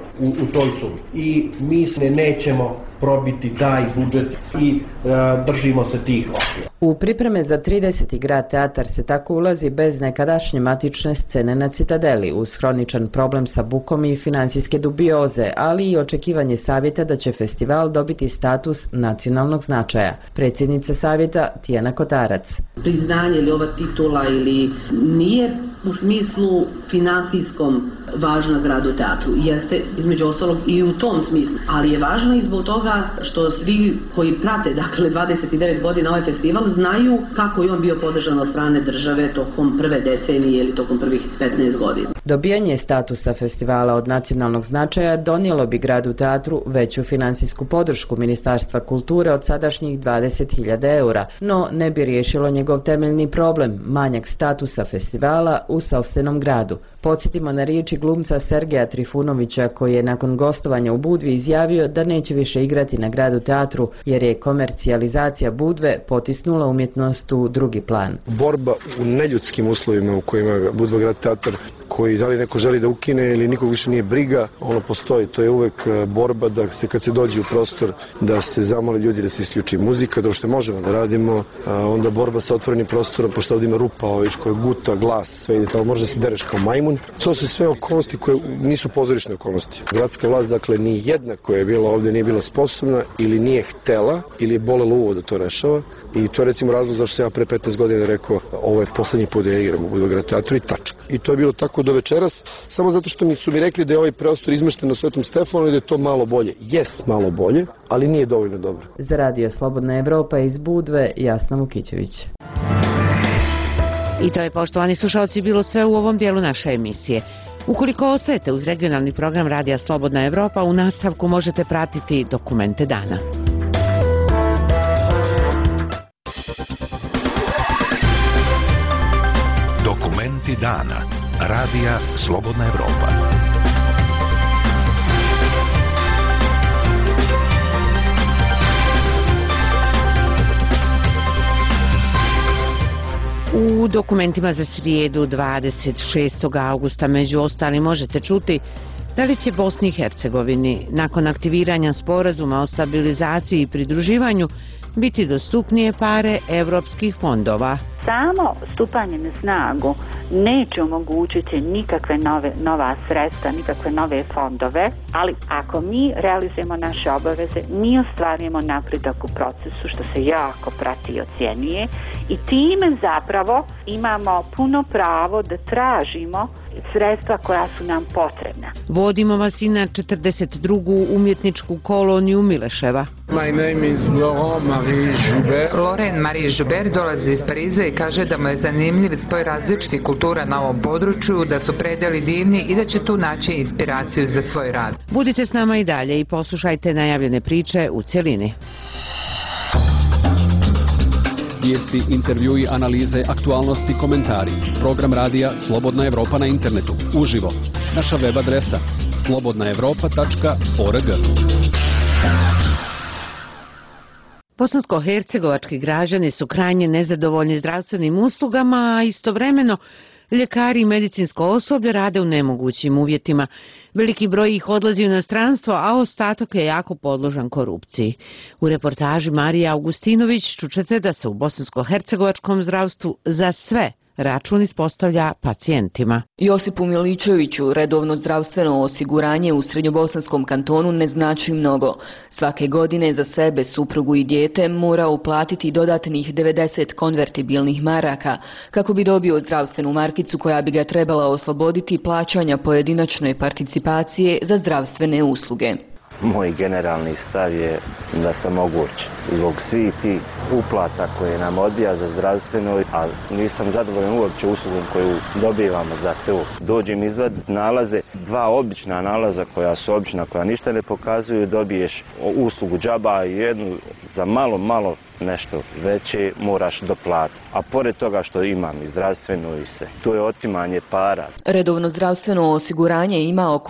[SPEAKER 25] u toj sumi. I mi se nećemo probiti taj budžet i držimo se tih okvira.
[SPEAKER 6] U pripreme za 30. grad teatar se tako ulazi bez nekadašnje matične scene na Citadeli, uz hroničan problem sa bukom i financijske dubioze, ali i očekivanje savjeta da će festival dobiti status nacionalnog značaja. Predsjednica savjeta Tijana Kotarac.
[SPEAKER 23] Priznanje ili ova titula ili nije u smislu finansijskom važna gradu teatru. Jeste između ostalog i u tom smislu, ali je važno i zbog toga što svi koji prate, dakle 29 godina ovaj festival, znaju kako je on bio podržan od strane države tokom prve decenije ili tokom prvih 15 godina.
[SPEAKER 6] Dobijanje statusa festivala od nacionalnog značaja donijelo bi gradu teatru veću finansijsku podršku Ministarstva kulture od sadašnjih 20.000 eura, no ne bi riješilo njegov temeljni problem, manjak statusa festivala u sopstvenom gradu. Podsjetimo na riječi glumca Sergeja Trifunovića koji je nakon gostovanja u Budvi izjavio da neće više igrati na Gradu teatru jer je komercijalizacija Budve potisnula umjetnost u drugi plan.
[SPEAKER 3] Borba u neljudskim uslovima u kojima Budva Grad teatar, koji da li neko želi da ukine ili nikog više nije briga, ono postoji. To je uvek borba da se kad se dođe u prostor da se zamole ljudi da se isključi muzika, da što možemo da radimo, onda borba sa otvorenim prostorom, pošto ovdje ima rupa koja guta, glas, sve ide tamo, može da se dereš kao majmun. To su sve okolnosti koje nisu pozorišne okolnosti. Gradska vlast, dakle, ni jedna koja je bila ovdje nije bila sposobna ili nije htela ili je bolela uvo da to rešava. I to je recimo razlog zašto sam ja pre 15 godina rekao ovo je poslednji put da ja igram u Budva Grad teatru i tačka. I to je bilo tako do večeras, samo zato što su mi rekli da je ovaj prostor izmešten na Svetom Stefanu i da je to malo bolje. Jes, malo bolje, ali nije dovoljno dobro.
[SPEAKER 6] Za Radio Slobodna Evropa iz Budve, Jasna Vukićević.
[SPEAKER 1] I to je, poštovani slušalci, bilo sve u ovom dijelu naše emisije. Ukoliko ostajete uz regionalni program Radija Slobodna Evropa, u nastavku možete pratiti Dokumente dana.
[SPEAKER 5] Dokumenti dana. Radija Slobodna Evropa.
[SPEAKER 1] U dokumentima za srijedu 26. augusta među ostalim možete čuti da li će Bosni i Hercegovini nakon aktiviranja sporazuma o stabilizaciji i pridruživanju biti dostupnije pare evropskih fondova.
[SPEAKER 7] Samo stupanje na snagu neće omogućiti nikakve nova sredstva, nikakve nove fondove, ali ako mi realizujemo naše obaveze, mi ostvarujemo napredak u procesu, što se jako prati i ocjenjuje, i time zapravo imamo puno pravo da tražimo sredstva koja su nam potrebna.
[SPEAKER 1] Vodimo vas i na 42. umjetničku koloniju Mileševa.
[SPEAKER 8] My name is
[SPEAKER 9] Laurent Marie Joubert dolazi iz Pariza i kaže da mu je zanimljiv spoj različitih kultura na ovom području, da su predeli divni i da će tu naći inspiraciju za svoj rad.
[SPEAKER 1] Budite s nama i dalje i poslušajte najavljene priče u cjelini.
[SPEAKER 11] Vijesti, intervjui, analize, aktualnosti, komentari. Program radija Slobodna Evropa na internetu. Uživo. Naša web adresa slobodnaevropa.org.
[SPEAKER 1] Bosansko-hercegovački građani su krajnje nezadovoljni zdravstvenim uslugama, a istovremeno ljekari i medicinsko osoblje rade u nemogućim uvjetima. Veliki broj ih odlazi u inostranstvo, a ostatak je jako podložan korupciji. U reportaži Marije Augustinović čućete da se u bosansko-hercegovačkom zdravstvu za sve račun ispostavlja pacijentima.
[SPEAKER 26] Josipu Miličeviću redovno zdravstveno osiguranje u Srednjobosanskom kantonu ne znači mnogo. Svake godine za sebe, suprugu i dijete mora uplatiti dodatnih 90 konvertibilnih maraka kako bi dobio zdravstvenu markicu koja bi ga trebala osloboditi plaćanja pojedinačne participacije za zdravstvene usluge.
[SPEAKER 27] Moj generalni stav je da sam ogorčen zbog svih tih uplata koje nam odbija za zdravstveno, a nisam zadovoljan uopće uslugom koju dobivamo za to. Dođem izvaditi nalaze, dva obična nalaza koja su obična, koja ništa ne pokazuju, dobiješ uslugu džaba i jednu za malo nešto veće moraš doplatiti. A pored toga što imam i zdravstveno i sve, to je otimanje para.
[SPEAKER 26] Redovno zdravstveno osiguranje ima oko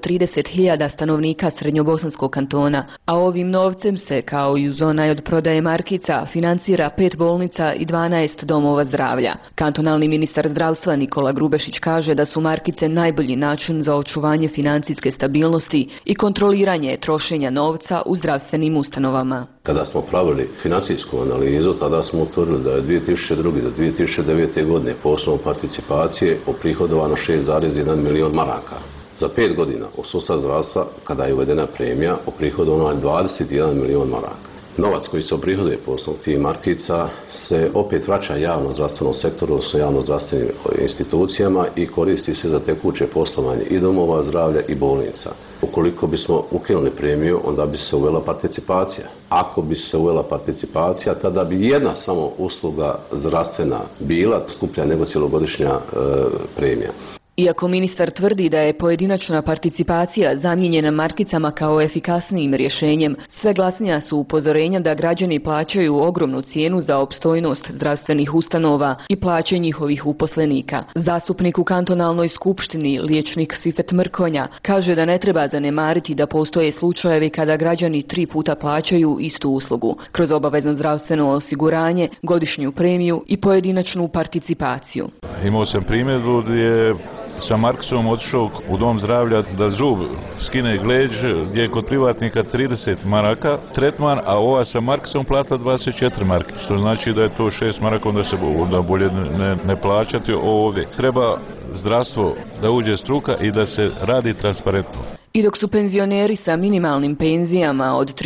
[SPEAKER 26] 230.000 stanovnika Srednjobosanskog kantona, a ovim novcem se, kao i uz onaj od prodaje markica, financira 5 bolnica i 12 domova zdravlja. Kantonalni ministar zdravstva Nikola Grubešić kaže da su markice najbolji način za očuvanje financijske stabilnosti i kontroliranje trošenja novca u zdravstvenim ustanovama.
[SPEAKER 28] Kada smo pravili financijsku analizu, tada smo utvrdili da je 2002. do 2009. godine po osnovu participacije oprihodovano 6,1 milion maraka. Za 5 godina u sustav zdravstva, kada je uvedena premija, oprihodovano je 21 milion maraka. Novac koji se oprihoduje po osnovu tih markica se opet vraća javno zdravstvenom sektoru, odnosno javno zdravstvenim institucijama i koristi se za tekuće poslovanje i domova zdravlja i bolnica. Ukoliko bismo ukinuli premiju, onda bi se uvela participacija. Ako bi se uvela participacija, tada bi jedna samo usluga zdravstvena bila skuplja nego cjelogodišnja premija.
[SPEAKER 26] Iako ministar tvrdi da je pojedinačna participacija zamijenjena markicama kao efikasnijim rješenjem, sve glasnija su upozorenja da građani plaćaju ogromnu cijenu za opstojnost zdravstvenih ustanova i plaće njihovih uposlenika. Zastupnik u kantonalnoj skupštini, liječnik Sifet Mrkonja, kaže da ne treba zanemariti da postoje slučajevi kada građani 3 puta plaćaju istu uslugu, kroz obavezno zdravstveno osiguranje, godišnju premiju i pojedinačnu participaciju.
[SPEAKER 8] Imao sam primjedbu gdje sa Marksom otišao u dom zdravlja da zub skine gleđ, gdje je kod privatnika 30 maraka tretman, a ova sa Marksom plata 24 marke, što znači da je to 6 maraka, onda se bolje ne plaćati ovdje. Treba zdravstvo da uđe struka i da se radi transparentno.
[SPEAKER 26] I dok su penzioneri sa minimalnim penzijama od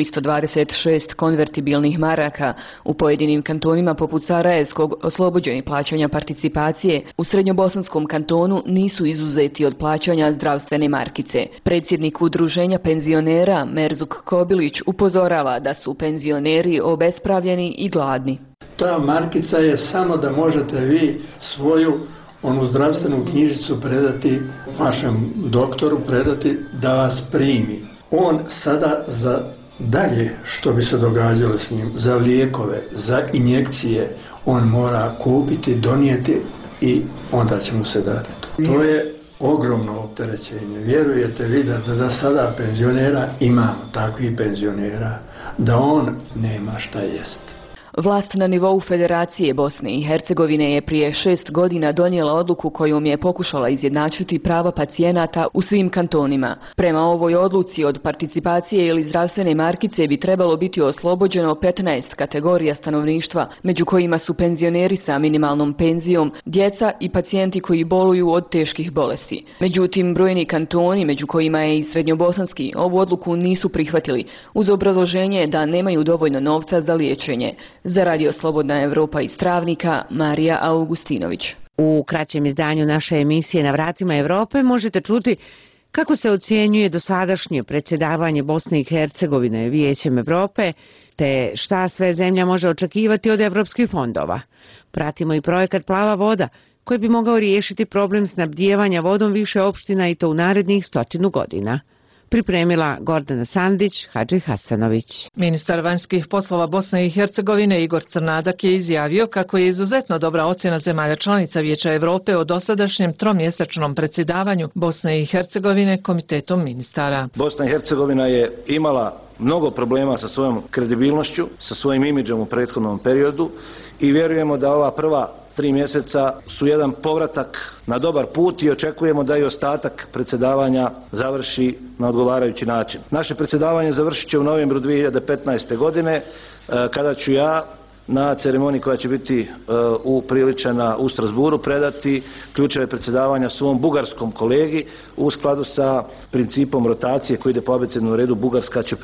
[SPEAKER 26] 326 konvertibilnih maraka u pojedinim kantonima poput Sarajevskog oslobođeni plaćanja participacije, u Srednjobosanskom kantonu nisu izuzeti od plaćanja zdravstvene markice. Predsjednik udruženja penzionera Merzuk Kobilić upozorava da su penzioneri obespravljeni i gladni.
[SPEAKER 10] Ta markica je samo da možete vi svoju onu zdravstvenu knjižicu predati vašem doktoru, predati da vas primi. On sada za dalje što bi se događalo s njim, za lijekove, za injekcije, on mora kupiti, donijeti i onda će mu se dati to. To je ogromno opterećenje. Vjerujete vi da sada penzionera imamo, takvih penzionera, da on nema šta jesti.
[SPEAKER 26] Vlast na nivou Federacije Bosne i Hercegovine je prije 6 godina donijela odluku kojom je pokušala izjednačiti prava pacijenata u svim kantonima. Prema ovoj odluci od participacije ili zdravstvene markice bi trebalo biti oslobođeno 15 kategorija stanovništva, među kojima su penzioneri sa minimalnom penzijom, djeca i pacijenti koji boluju od teških bolesti. Međutim, brojni kantoni, među kojima je i Srednjobosanski, ovu odluku nisu prihvatili, uz obrazloženje da nemaju dovoljno novca za liječenje. Za Radio Slobodna Evropa iz Travnika, Marija Augustinović.
[SPEAKER 1] U kraćem izdanju naše emisije Na vratima Evrope možete čuti kako se ocjenjuje dosadašnje predsjedavanje Bosne i Hercegovine Vijećem Evrope, te šta sve zemlja može očekivati od evropskih fondova. Pratimo i projekat Plava voda, koji bi mogao riješiti problem snabdijevanja vodom više opština i to u narednih 100 godina. Pripremila Gordana Sandić, Hadži Hasanović.
[SPEAKER 13] Ministar vanjskih poslova Bosne i Hercegovine Igor Crnadak je izjavio kako je izuzetno dobra ocjena zemalja članica Vijeća Evrope o dosadašnjem tromjesečnom predsjedavanju Bosne i Hercegovine Komitetom ministara.
[SPEAKER 14] Bosna i Hercegovina je imala mnogo problema sa svojom kredibilnošću, sa svojim imidžom u prethodnom periodu i vjerujemo da ova prva 3 mjeseca su jedan povratak na dobar put i očekujemo da i ostatak predsjedavanja završi na odgovarajući način. Naše predsjedavanje završit će u novembru 2015. godine kada ću ja na ceremoniji koja će biti upriličena u Strasburu predati ključeve predsjedavanja svom bugarskom kolegi u skladu sa principom rotacije koji ide po abecednom redu. Bugarska će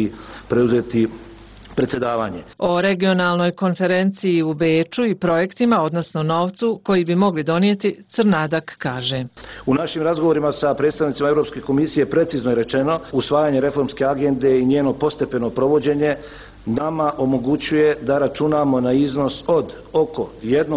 [SPEAKER 14] preuzeti predsjedavanje.
[SPEAKER 13] O regionalnoj konferenciji u Beču i projektima, odnosno novcu koji bi mogli donijeti, Crnadak kaže.
[SPEAKER 14] U našim razgovorima sa predstavnicima Europske komisije precizno je rečeno usvajanje reformske agende i njeno postepeno provođenje nama omogućuje da računamo na iznos od oko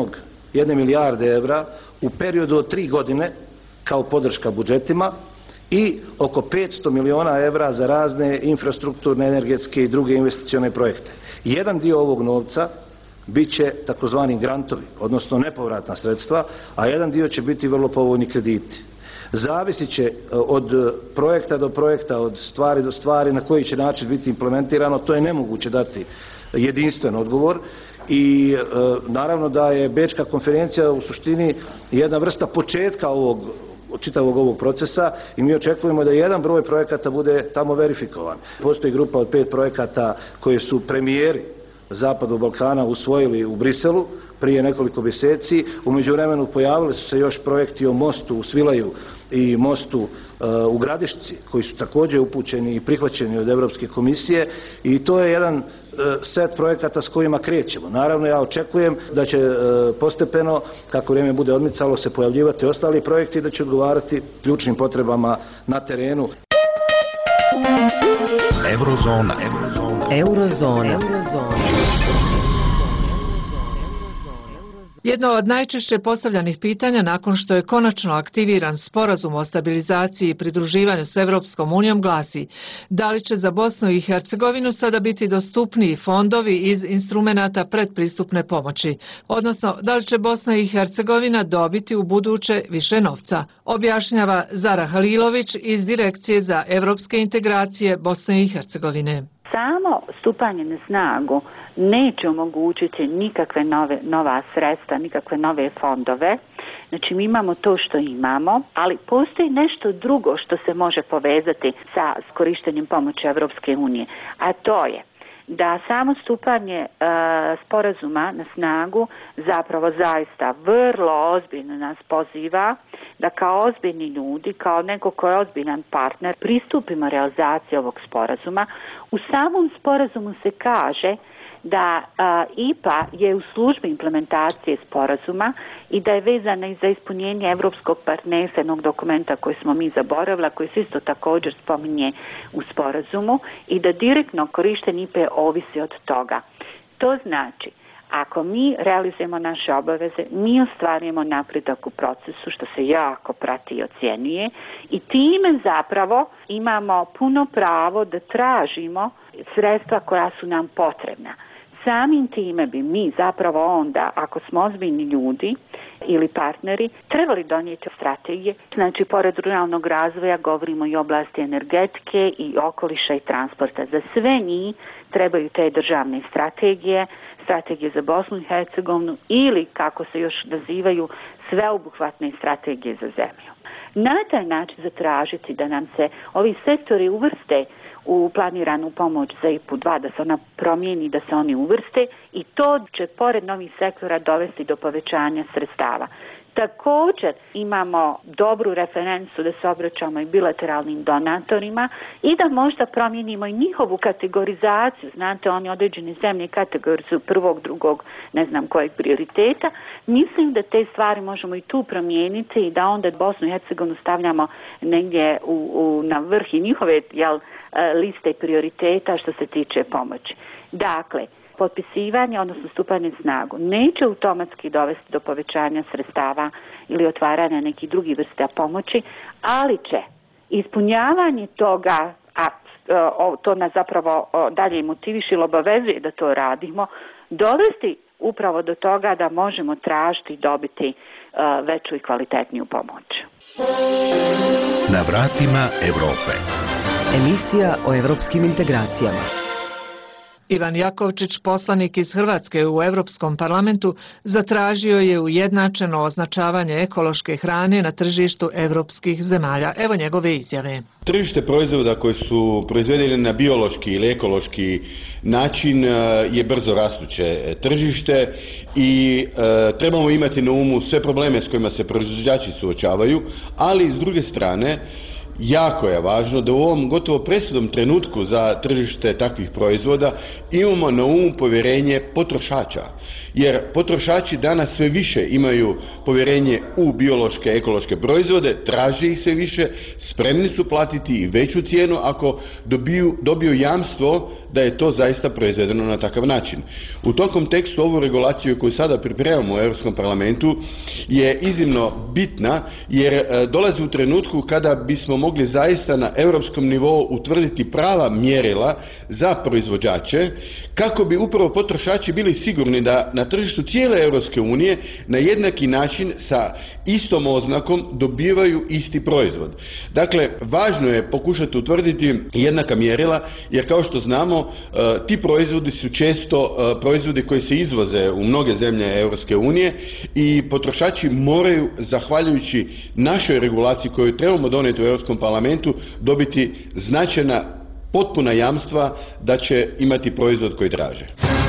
[SPEAKER 14] 1 milijarde evra u periodu od 3 godine kao podrška budžetima i oko 500 miliona evra za razne infrastrukturne, energetske i druge investicione projekte. Jedan dio ovog novca bit će takozvani grantovi, odnosno nepovratna sredstva, a jedan dio će biti vrlo povoljni krediti. Zavisit će od projekta do projekta, od stvari do stvari na koji će način biti implementirano, to je nemoguće dati jedinstven odgovor i naravno da je Bečka konferencija u suštini jedna vrsta početka čitavog ovog procesa i mi očekujemo da jedan broj projekata bude tamo verifikovan. Postoji grupa od 5 projekata koje su premijeri Zapadnog Balkana usvojili u Briselu prije nekoliko mjeseci. U međuvremenu pojavili su se još projekti o mostu u Svilaju i mostu u Gradišci koji su također upućeni i prihvaćeni od Europske komisije i to je jedan set projekata s kojima krećemo. Naravno ja očekujem da će postepeno, kako vrijeme bude odmicalo, se pojavljivati ostali projekti i da će odgovarati ključnim potrebama na terenu.
[SPEAKER 5] Eurozona.
[SPEAKER 13] Jedno od najčešće postavljanih pitanja nakon što je konačno aktiviran sporazum o stabilizaciji i pridruživanju s Europskom unijom glasi: da li će za Bosnu i Hercegovinu sada biti dostupniji fondovi iz instrumenata predpristupne pomoći, odnosno da li će Bosna i Hercegovina dobiti u buduće više novca, objašnjava Zara Halilović iz Direkcije za europske integracije Bosne i Hercegovine.
[SPEAKER 7] Samo stupanje na snagu neće omogućiti nikakve nova sredstva, nikakve nove fondove. Znači mi imamo to što imamo, ali postoji nešto drugo što se može povezati sa korištenjem pomoći Europske unije, a to je da samo stupanje sporazuma na snagu zapravo zaista vrlo ozbiljno nas poziva da kao ozbiljni ljudi, kao neko ko je ozbiljan partner, pristupimo realizaciji ovog sporazuma. U samom sporazumu se kaže da IPA je u službi implementacije sporazuma i da je vezana i za ispunjenje europskog partnerstva, jednog dokumenta koji smo mi zaboravili, koji se isto također spominje u sporazumu, i da direktno korištenje IPA ovisi od toga. To znači, ako mi realizujemo naše obaveze, mi ostvarujemo napredak u procesu, što se jako prati i ocjenjuje, i time zapravo imamo puno pravo da tražimo sredstva koja su nam potrebna. Samim time bi mi zapravo onda, ako smo ozbiljni ljudi ili partneri, trebali donijeti strategije. Znači, pored ruralnog razvoja govorimo i o oblasti energetike i okoliša i transporta. Za sve njih trebaju te državne strategije, strategije za Bosnu i Hercegovinu ili, kako se još nazivaju, sveobuhvatne strategije za zemlju. Na taj način zatražiti da nam se ovi sektori uvrste u planiranu pomoć za IPA 2, da se ona promijeni, da se oni uvrste, i to će pored novih sektora dovesti do povećanja sredstava. Također imamo dobru referencu da se obraćamo i bilateralnim donatorima i da možda promijenimo i njihovu kategorizaciju. Znate, oni određene zemlje kategorizuju prvog, drugog, ne znam kojeg prioriteta. Mislim da te stvari možemo i tu promijeniti i da onda Bosnu i Hercegovinu stavljamo negdje na vrh i njihove liste prioriteta što se tiče pomoći. Dakle, potpisivanje, odnosno stupanje na snagu, neće automatski dovesti do povećanja sredstava ili otvaranja nekih drugih vrsta pomoći, ali će ispunjavanje toga, a to nas zapravo dalje motiviše ili obavezuje da to radimo, dovesti upravo do toga da možemo tražiti i dobiti veću i kvalitetniju pomoć.
[SPEAKER 5] Na vratima Europe.
[SPEAKER 12] Emisija o europskim integracijama.
[SPEAKER 13] Ivan Jakovčić, poslanik iz Hrvatske u Europskom parlamentu, zatražio je ujednačeno označavanje ekološke hrane na tržištu europskih zemalja. Evo njegove izjave.
[SPEAKER 15] Tržište proizvoda koji su proizvedeni na biološki ili ekološki način je brzo rastuće tržište i trebamo imati na umu sve probleme s kojima se proizvođači suočavaju, ali s druge strane jako je važno da u ovom gotovo presudnom trenutku za tržište takvih proizvoda imamo na umu povjerenje potrošača. Jer potrošači danas sve više imaju povjerenje u biološke, ekološke proizvode, traže ih sve više, spremni su platiti i veću cijenu ako dobiju jamstvo da je to zaista proizvedeno na takav način. U tom kontekstu ovu regulaciju koju sada pripremamo u Europskom parlamentu je iznimno bitna jer dolazi u trenutku kada bismo mogli zaista na europskom nivou utvrditi prava mjerila za proizvođače kako bi upravo potrošači bili sigurni da na tržištu cijele Europske unije na jednaki način sa istom oznakom dobivaju isti proizvod. Dakle, važno je pokušati utvrditi jednaka mjerila jer kao što znamo ti proizvodi su često proizvodi koji se izvoze u mnoge zemlje Europske unije i potrošači moraju, zahvaljujući našoj regulaciji koju trebamo donijeti u Europskom parlamentu, dobiti značajna potpuna jamstva da će imati proizvod koji traže.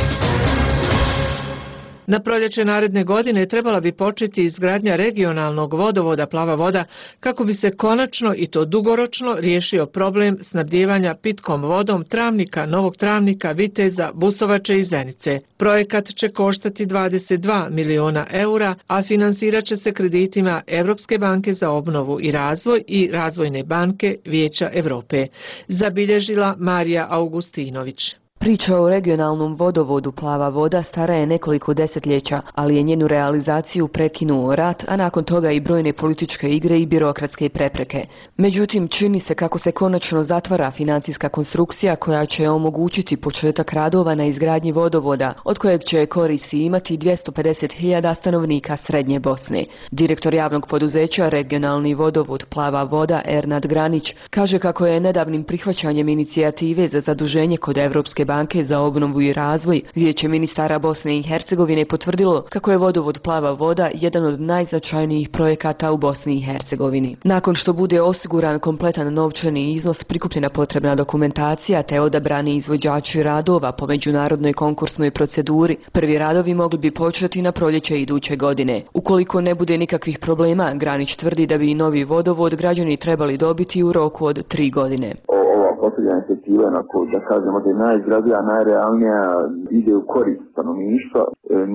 [SPEAKER 13] Na proljeće naredne godine trebala bi početi izgradnja regionalnog vodovoda Plava voda kako bi se konačno i to dugoročno riješio problem snabdijevanja pitkom vodom Travnika, Novog Travnika, Viteza, Busovače i Zenice. Projekat će koštati 22 miliona eura, a financirat će se kreditima Europske banke za obnovu i razvoj i Razvojne banke Vijeća Europe, zabilježila Marija Augustinović.
[SPEAKER 26] Priča o regionalnom vodovodu Plava voda stara je nekoliko desetljeća, ali je njenu realizaciju prekinuo rat, a nakon toga i brojne političke igre i birokratske prepreke. Međutim, čini se kako se konačno zatvara financijska konstrukcija koja će omogućiti početak radova na izgradnji vodovoda, od kojeg će koristi imati 250.000 stanovnika Srednje Bosne. Direktor javnog poduzeća Regionalni vodovod Plava voda Ernad Granić kaže kako je nedavnim prihvaćanjem inicijative za zaduženje kod Evropske banke za obnovu i razvoj Vijeće ministara Bosne i Hercegovine potvrdilo kako je vodovod Plava voda jedan od najznačajnijih projekata u Bosni i Hercegovini. Nakon što bude osiguran kompletan novčani iznos, prikupljena potrebna dokumentacija te odabrani izvođači radova po međunarodnoj konkursnoj proceduri, prvi radovi mogli bi početi na proljeće iduće godine. Ukoliko ne bude nikakvih problema, Granić tvrdi da bi i novi vodovod građani trebali dobiti u roku od 3 godine.
[SPEAKER 2] Posljednja inicijativa, da kažemo da je najizgradija, najrealnija, ide u korist stanovništva.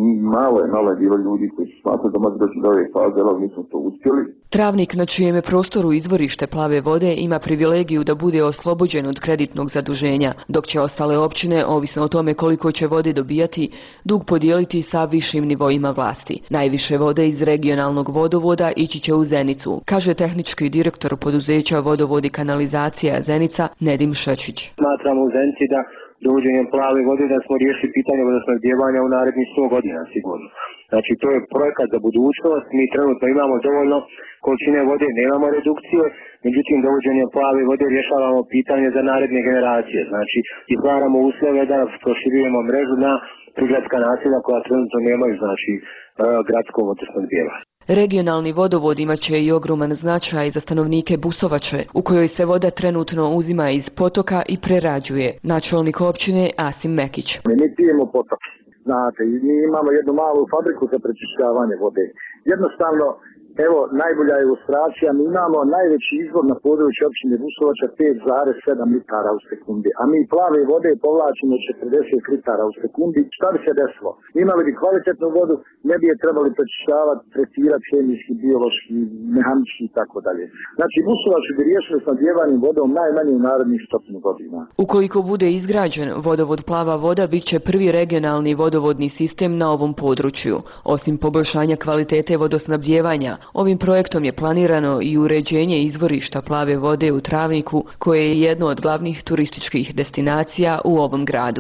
[SPEAKER 2] Malo je bilo ljudi koji su smatrali da može doći do ove faze, ali nismo to uspjeli.
[SPEAKER 26] Travnik na čijem je prostoru izvorište Plave vode ima privilegiju da bude oslobođen od kreditnog zaduženja, dok će ostale općine, ovisno o tome koliko će vode dobijati, dug podijeliti sa višim nivoima vlasti. Najviše vode iz regionalnog vodovoda ići će u Zenicu, kaže tehnički direktor poduzeća Vodovod i kanalizacija Zenica Nedim Šečić.
[SPEAKER 16] Smatramo u Zenici da dovođenjem Plave vode da smo riješili pitanje vodosnabdijevanja u narednih 100 godina sigurno. Znači to je projekat za budućnost, mi trenutno imamo dovoljno količine vode, nemamo redukcije, međutim dovođenjem Plave vode rješavamo pitanje za naredne generacije. Znači i stvaramo uslove da proširujemo mrežu na prigradska naselja koja trenutno nemaju gradsko vodosnabdijevanje.
[SPEAKER 26] Regionalni vodovod imaće i ogroman značaj za stanovnike Busovače, u kojoj se voda trenutno uzima iz potoka i prerađuje. Načelnik općine Asim Mekić.
[SPEAKER 2] Mi pijemo potok, znate, i mi imamo jednu malu fabriku za prečišćavanje vode. Jednostavno, evo, najbolja je ilustracija, mi imamo najveći izvor na području općine Busovača 5,7 litara u sekundi, a mi Plave vode povlačimo 40 litara u sekundi. Šta bi se desilo? Imali bi kvalitetnu vodu, ne bi je trebali prečišćavati, tretirati hemijski, biološki, mehanički i tako dalje. Znači, Busovač bi riješili snabdijevanjem vodom najmanje u narednih 100 godina.
[SPEAKER 26] Ukoliko bude izgrađen, vodovod Plava voda bit će prvi regionalni vodovodni sistem na ovom području. Osim poboljšanja kvalitete vodosnabdijevanja, ovim projektom je planirano i uređenje izvorišta Plave vode u Travniku, koje je jedno od glavnih turističkih destinacija u ovom gradu.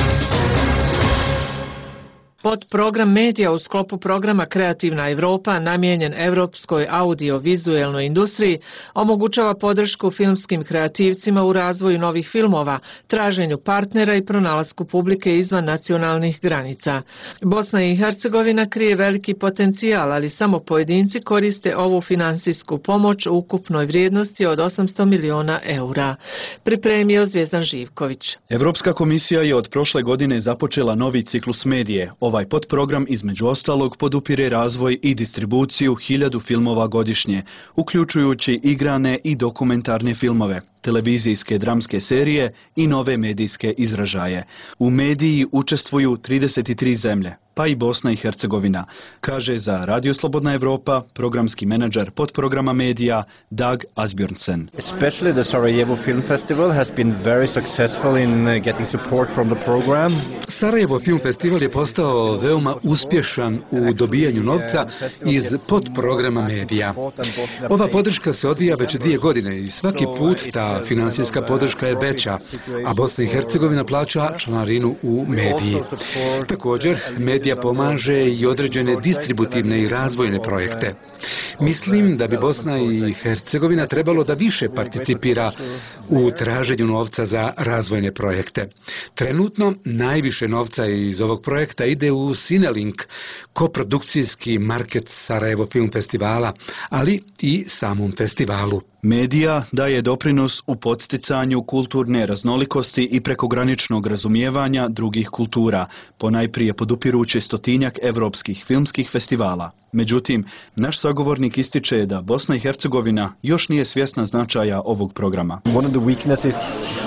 [SPEAKER 13] Podprogram medija u sklopu programa Kreativna Europa namijenjen evropskoj audio-vizuelnoj industriji omogućava podršku filmskim kreativcima u razvoju novih filmova, traženju partnera i pronalasku publike izvan nacionalnih granica. Bosna i Hercegovina krije veliki potencijal, ali samo pojedinci koriste ovu finansijsku pomoć u ukupnoj vrijednosti od 800 miliona eura. Pripremio Zvijezdan Živković.
[SPEAKER 17] Evropska komisija je od prošle godine započela novi ciklus medije. Ovaj podprogram između ostalog podupire razvoj i distribuciju 1000 filmova godišnje, uključujući igrane i dokumentarne filmove, televizijske dramske serije i nove medijske izražaje. U mediji učestvuju 33 zemlje, pa i Bosna i Hercegovina, kaže za Radio Slobodna Evropa programski menadžer podprograma medija Dag Asbjørnsen.
[SPEAKER 18] Especially the Sarajevo Film Festival has been very successful in getting support from the program.
[SPEAKER 19] Sarajevo Film Festival je postao veoma uspješan u dobijanju novca iz podprograma medija. Ova podrška se odvija već 2 godine i svaki put ta finansijska podrška je veća, a Bosna i Hercegovina plaća članarinu u mediji. Također, medija pomaže i određene distributivne i razvojne projekte. Mislim da bi Bosna i Hercegovina trebalo da više participira u traženju novca za razvojne projekte. Trenutno najviše novca iz ovog projekta ide u Cinelink, koprodukcijski market Sarajevo Film Festivala, ali i samom festivalu.
[SPEAKER 17] Medija daje doprinos u podsticanju kulturne raznolikosti i prekograničnog razumijevanja drugih kultura, ponajprije podupirući 100-tinjak evropskih filmskih festivala. Međutim, naš sagovornik ističe da Bosna i Hercegovina još nije svjesna značaja ovog programa.
[SPEAKER 18] One of the weaknesses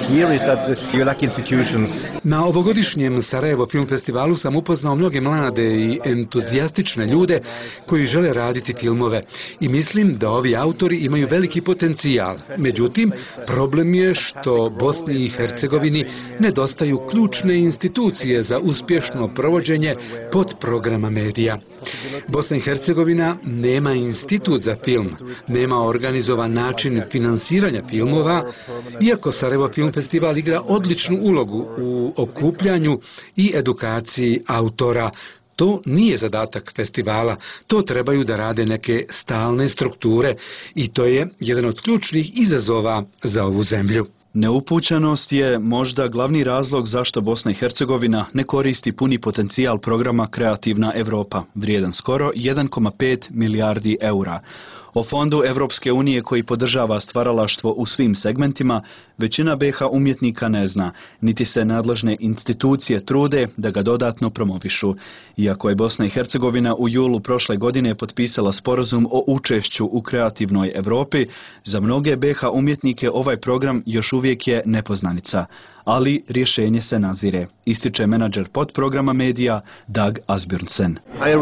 [SPEAKER 18] here is that you lack institutions.
[SPEAKER 19] Na ovogodišnjem Sarajevo Film Festivalu sam upoznao mnoge mlade i entuzijastične ljude koji žele raditi filmove i mislim da ovi autori imaju veliki potencijal. Međutim, problem je što Bosni i Hercegovini nedostaju ključne institucije za uspješno provođenje podprograma medija. Bosna i Hercegovina nema institut za film, nema organizovan način finansiranja filmova, iako Sarajevo Film Festival igra odličnu ulogu u okupljanju i edukaciji autora. To nije zadatak festivala, to trebaju da rade neke stalne strukture i to je jedan od ključnih izazova za ovu zemlju.
[SPEAKER 17] Neupućenost je možda glavni razlog zašto Bosna i Hercegovina ne koristi puni potencijal programa Kreativna Europa, vrijedan skoro 1,5 milijardi eura. O fondu Evropske unije koji podržava stvaralaštvo u svim segmentima, većina BiH umjetnika ne zna, niti se nadležne institucije trude da ga dodatno promovišu. Iako je Bosna i Hercegovina u julu prošle godine potpisala sporazum o učešću u Kreativnoj Europi, za mnoge BiH umjetnike ovaj program još uvijek je nepoznanica, ali rješenje se nazire, ističe menadžer podprograma medija Dag Asbjørnsen.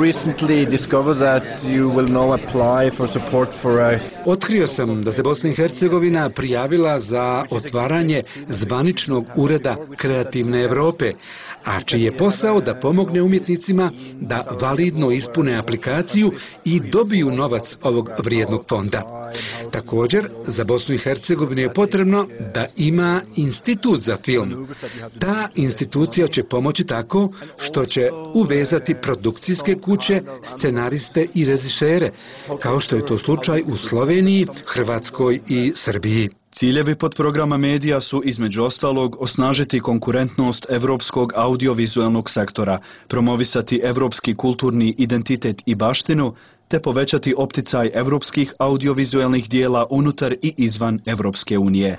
[SPEAKER 19] Otkrio sam da se Bosna i Hercegovina prijavila za otvaranje zvaničnog ureda Kreativne Europe, a čiji je posao da pomogne umjetnicima da validno ispune aplikaciju i dobiju novac ovog vrijednog fonda. Također, za Bosnu i Hercegovinu je potrebno da ima institut za film. Ta institucija će pomoći tako što će uvezati produkcijske kuće, scenariste i režisere, kao što je to slučaj u Sloveniji, Hrvatskoj i Srbiji.
[SPEAKER 17] Ciljevi podprograma medija su između ostalog osnažiti konkurentnost evropskog audiovizualnog sektora, promovisati evropski kulturni identitet i baštinu, te povećati opticaj evropskih audiovizualnih dijela unutar i izvan Evropske unije.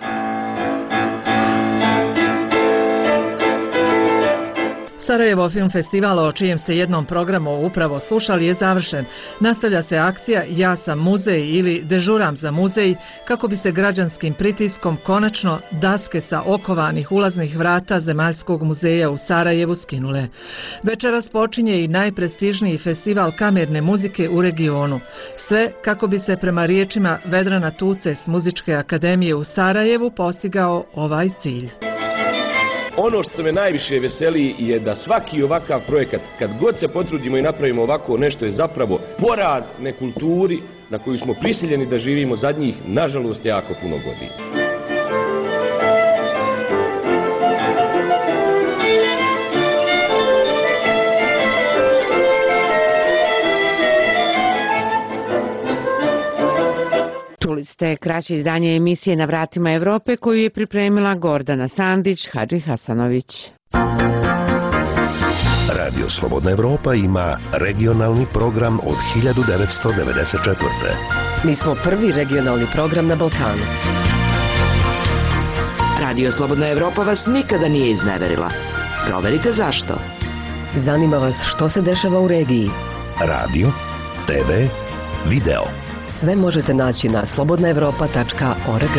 [SPEAKER 13] Sarajevo Film Festival, o čijem ste jednom programu upravo slušali, je završen. Nastavlja se akcija Ja sam muzej ili Dežuram za muzej, kako bi se građanskim pritiskom konačno daske sa okovanih ulaznih vrata Zemaljskog muzeja u Sarajevu skinule. Večeras počinje i najprestižniji festival kamerne muzike u regionu. Sve kako bi se prema riječima Vedrana Tuce s Muzičke akademije u Sarajevu postigao ovaj cilj.
[SPEAKER 3] Ono što me najviše veseli je da svaki ovakav projekat, kad god se potrudimo i napravimo ovako nešto, je zapravo poraz nekulturi na koju smo prisiljeni da živimo zadnjih, nažalost, jako puno godina.
[SPEAKER 1] Čuli ste kraće izdanje emisije Na vratima Evrope koju je pripremila Gordana Sandić, Hadži Hasanović.
[SPEAKER 5] Radio Slobodna Evropa ima regionalni program od 1994.
[SPEAKER 12] Mi smo prvi regionalni program na Balkanu.
[SPEAKER 4] Radio Slobodna Evropa vas nikada nije izneverila. Proverite zašto.
[SPEAKER 12] Zanima vas što se dešava u regiji.
[SPEAKER 5] Radio, TV, video.
[SPEAKER 12] Sve možete naći na slobodnaevropa.org.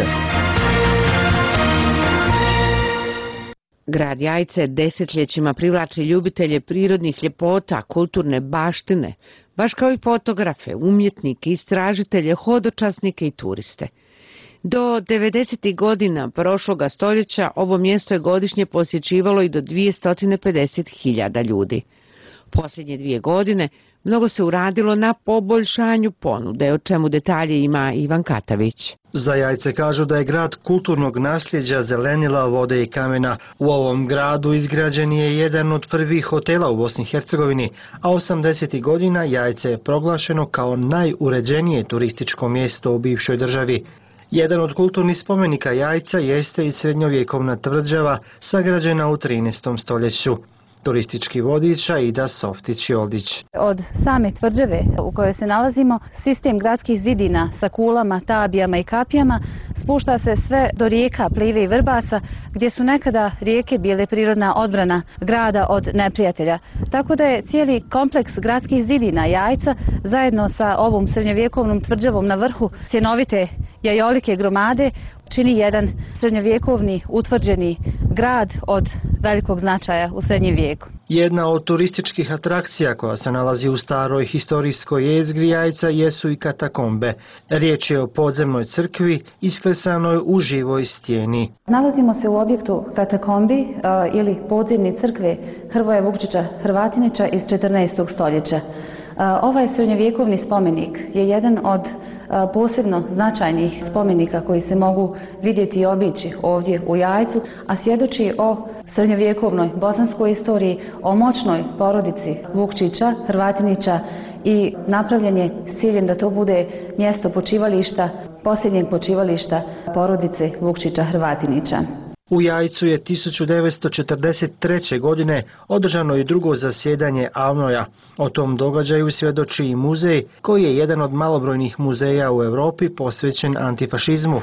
[SPEAKER 1] Grad Jajce desetljećima privlači ljubitelje prirodnih ljepota, kulturne baštine, baš kao i fotografe, umjetnike, istražitelje, hodočasnike i turiste. Do 90. godina prošloga stoljeća ovo mjesto je godišnje posjećivalo i do 250.000 ljudi. Posljednje 2 godine mnogo se uradilo na poboljšanju ponude, o čemu detalje ima Ivan Katavić.
[SPEAKER 20] Za Jajce kažu da je grad kulturnog nasljeđa, zelenila, vode i kamena. U ovom gradu izgrađen je jedan od prvih hotela u Bosni i Hercegovini, a 80. godina Jajce je proglašeno kao najuređenije turističko mjesto u bivšoj državi. Jedan od kulturnih spomenika Jajca jeste i srednjovjekovna tvrđava sagrađena u 13. stoljeću. Turistički vodič Aida Softić-Joldić.
[SPEAKER 21] Od same tvrđave u kojoj se nalazimo, sistem gradskih zidina sa kulama, tabijama i kapijama spušta se sve do rijeka Plive i Vrbasa, gdje su nekada rijeke bile prirodna odbrana grada od neprijatelja. Tako da je cijeli kompleks gradskih zidina Jajca zajedno sa ovom srednjovjekovnom tvrđavom na vrhu cjenovite jajolike gromade čini jedan srednjovjekovni utvrđeni grad od velikog značaja u srednjem vijeku.
[SPEAKER 20] Jedna od turističkih atrakcija koja se nalazi u staroj historijskoj jezgri Jajca jesu i katakombe. Riječ je o podzemnoj crkvi isklesanoj u živoj stijeni.
[SPEAKER 21] Nalazimo se u objektu katakombi ili podzemne crkve Hrvoja Vukčića Hrvatinića iz 14. stoljeća. Ovaj srednjovjekovni spomenik je jedan od posebno značajnih spomenika koji se mogu vidjeti i obići ovdje u Jajcu, a svjedoči o srednjovjekovnoj bosanskoj istoriji, o moćnoj porodici Vukčića Hrvatinića i napravljen je s ciljem da to bude mjesto počivališta, posljednjeg počivališta porodice Vukčića Hrvatinića.
[SPEAKER 20] U Jajcu je 1943. godine održano i drugo zasjedanje AVNOJ-a. O tom događaju svjedoči i muzej, koji je jedan od malobrojnih muzeja u Europi posvećen antifašizmu.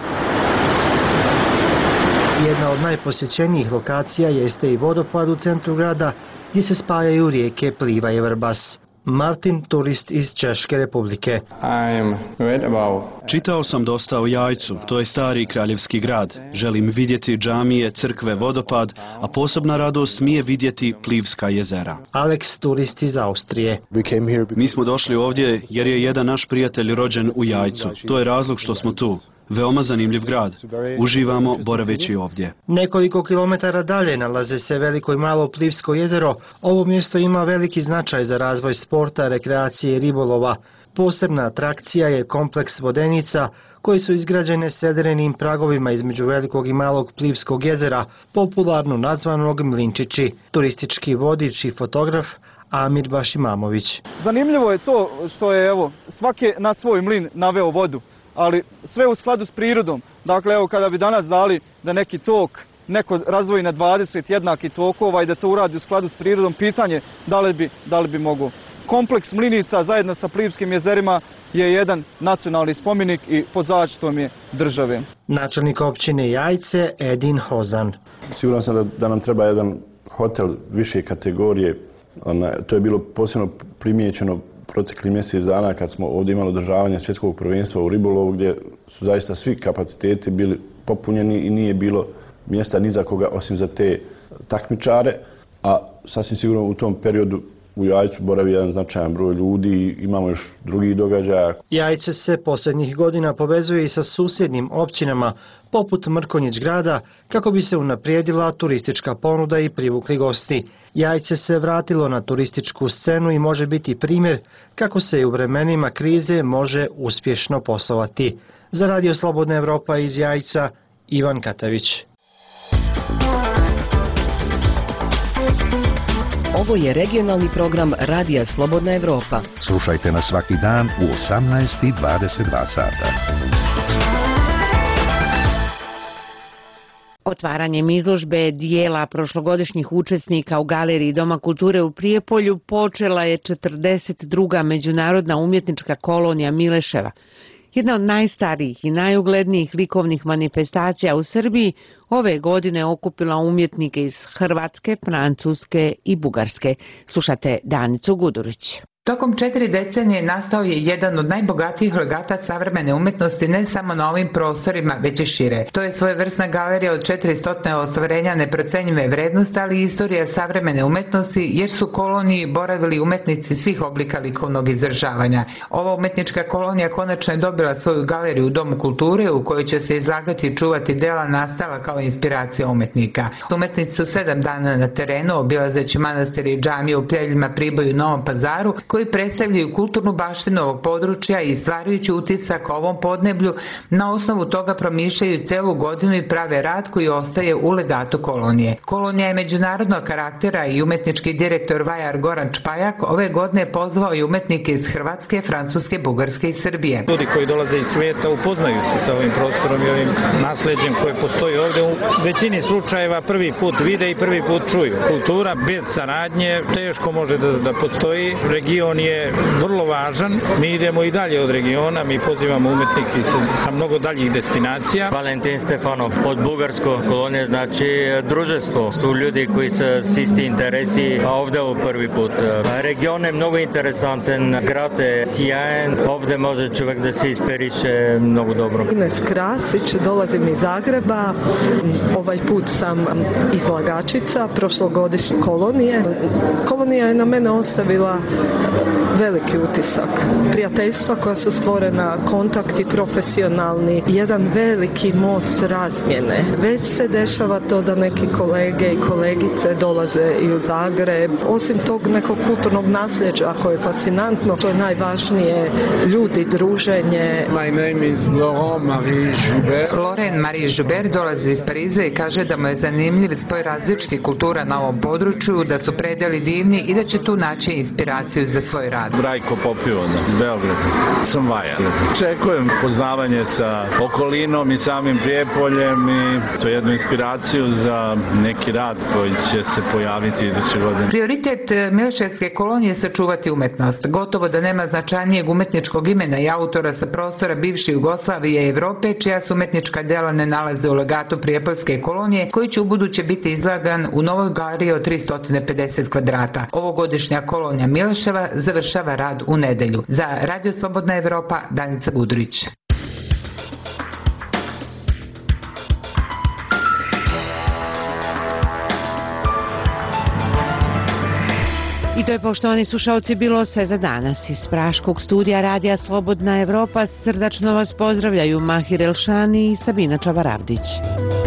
[SPEAKER 20] Jedna od najposjećenijih lokacija jeste i vodopad u centru grada, gdje se spajaju rijeke Pliva i Vrbas. Martin, turist iz Češke republike.
[SPEAKER 17] Čitao sam dosta o Jajcu, to je stari kraljevski grad. Želim vidjeti džamije, crkve, vodopad, a posebna radost mi je vidjeti Plivska jezera.
[SPEAKER 20] Alex, turist iz Austrije.
[SPEAKER 17] Mi smo došli ovdje jer je jedan naš prijatelj rođen u Jajcu. To je razlog što smo tu. Veoma zanimljiv grad. Uživamo boraveći ovdje.
[SPEAKER 20] Nekoliko kilometara dalje nalaze se Veliko i Malo Plivsko jezero. Ovo mjesto ima veliki značaj za razvoj sporta, rekreacije i ribolova. Posebna atrakcija je kompleks vodenica koji su izgrađene sederenim pragovima između Velikog i Malog Plivskog jezera, popularno nazvanog Mlinčići. Turistički vodič i fotograf Amir Bašimamović.
[SPEAKER 6] Zanimljivo je to što je svaki na svoj mlin naveo vodu, ali sve u skladu s prirodom. Dakle, kada bi danas dali da neki tok neko razvoji na 20 jednakih tokova i da to uradi u skladu s prirodom, pitanje da li bi mogao. Kompleks mlinica zajedno sa Plivskim jezerima je jedan nacionalni spomenik i pod zaštitom je države.
[SPEAKER 20] Načelnik općine Jajce Edin Hozan.
[SPEAKER 9] Siguran sam da nam treba jedan hotel više kategorije. To je bilo posebno primijećeno protekli mjesec dana kad smo ovdje imali održavanje svjetskog prvenstva u ribolovu, gdje su zaista svi kapaciteti bili popunjeni i nije bilo mjesta ni za koga osim za te takmičare, a sasvim sigurno u tom periodu u Jajcu boravi jedan značajan broj ljudi i imamo još drugih događaja.
[SPEAKER 20] Jajce se posljednjih godina povezuje i sa susjednim općinama poput Mrkonjić grada kako bi se unaprijedila turistička ponuda i privukli gosti. Jajce se vratilo na turističku scenu i može biti primjer kako se i u vremenima krize može uspješno poslovati. Za Radio Slobodna Evropa iz Jajca, Ivan Katavić.
[SPEAKER 12] Ovo je regionalni program Radija Slobodna Evropa.
[SPEAKER 5] Slušajte nas svaki dan u 18:22 sata.
[SPEAKER 1] Otvaranjem izložbe dijela prošlogodišnjih učesnika u Galeriji Doma kulture u Prijepolju počela je 42. međunarodna umjetnička kolonija Mileševa. Jedna od najstarijih i najuglednijih likovnih manifestacija u Srbiji ove godine okupila umjetnike iz Hrvatske, Francuske i Bugarske. Slušate Danicu Gudurić.
[SPEAKER 11] Tokom 4 decenije nastao je jedan od najbogatijih legata savremene umjetnosti ne samo na ovim prostorima, već i šire. To je svojevrsna galerija od 400 ostvarenja neprocenjive vrednosti, ali i istorija savremene umjetnosti, jer su koloniji boravili umjetnici svih oblika likovnog izražavanja. Ova umjetnička kolonija konačno je dobila svoju galeriju u Domu kulture u kojoj će se izlagati i čuvati dela nastala kao inspiracija umjetnika. Umjetnici su 7 dana na terenu, obilazeći manastiri i džamije u Pljeljima, Priboju i Novom Pazaru, koji predstavljaju kulturnu baštinu ovog područja i stvarajući utisak ovom podneblju, na osnovu toga promišljaju celu godinu i prave rad koji ostaje u legatu kolonije. Kolonija je međunarodnog karaktera i umjetnički direktor Vajar Goran Čpajak ove godine pozvao i umjetnike iz Hrvatske, Francuske, Bugarske i Srbije.
[SPEAKER 22] Ljudi koji dolaze iz svijeta upoznaju se sa ovim prostorom i ovim nasljeđem koje postoji ovdje. U većini slučajeva prvi put vide i prvi put čuju. Kultura bez saradnje teško može da postoji. Region region je vrlo važan. Mi idemo i dalje od regiona, mi pozivamo umetnike sa mnogo daljih destinacija.
[SPEAKER 8] Valentin Stefanov od Bugarsko kolonije, znači druženstvo. Su ljudi koji su s isti interesi, a ovdje u prvi put. Region je mnogo interesantan, grad je sjajan, ovdje može čovjek da se inspiriše mnogo dobro.
[SPEAKER 10] Ines Krasić, dolazim iz Zagreba, ovaj put sam izlagačica prošlogodišnje kolonije. Kolonija je na mene ostavila veliki utisak. Prijateljstva koja su stvorena, kontakti profesionalni, jedan veliki most razmjene. Već se dešava to da neki kolege i kolegice dolaze i u Zagreb. Osim tog nekog kulturnog nasljeđa koje je fascinantno, to je najvažnije, ljudi, druženje.
[SPEAKER 14] My name is Laurent Marie Joubert.
[SPEAKER 11] Laurent Marie Joubert dolazi iz Pariza i kaže da mu je zanimljiv spoj različitih kultura na ovom području, da su predeli divni i da će tu naći inspiraciju za svoj rad.
[SPEAKER 23] Rajko Popivon iz Beograda. Sam Vaja. Čekujem poznavanje sa okolinom i samim Prijepoljem i to je jednu inspiraciju za neki rad koji će se pojaviti iduće godine.
[SPEAKER 11] Prioritet Mileševske kolonije je sačuvati umetnost. Gotovo da nema značajnijeg umetničkog imena i autora sa prostora bivše Jugoslavije i Evrope, čija se umetnička dela ne nalaze u legatu Prijepoljske kolonije, koji će ubuduće biti izlagan u novoj galeriji od 350 kvadrata. Ovogodišnja kolonija Mileševa završava rad u nedelju. Za Radio Slobodna Evropa, Danica Budrić.
[SPEAKER 1] I to je, poštovani slušalci, bilo sve za danas. Iz Praškog studija Radija Slobodna Evropa srdačno vas pozdravljaju Mahir Elšani i Sabina Čavaravdić.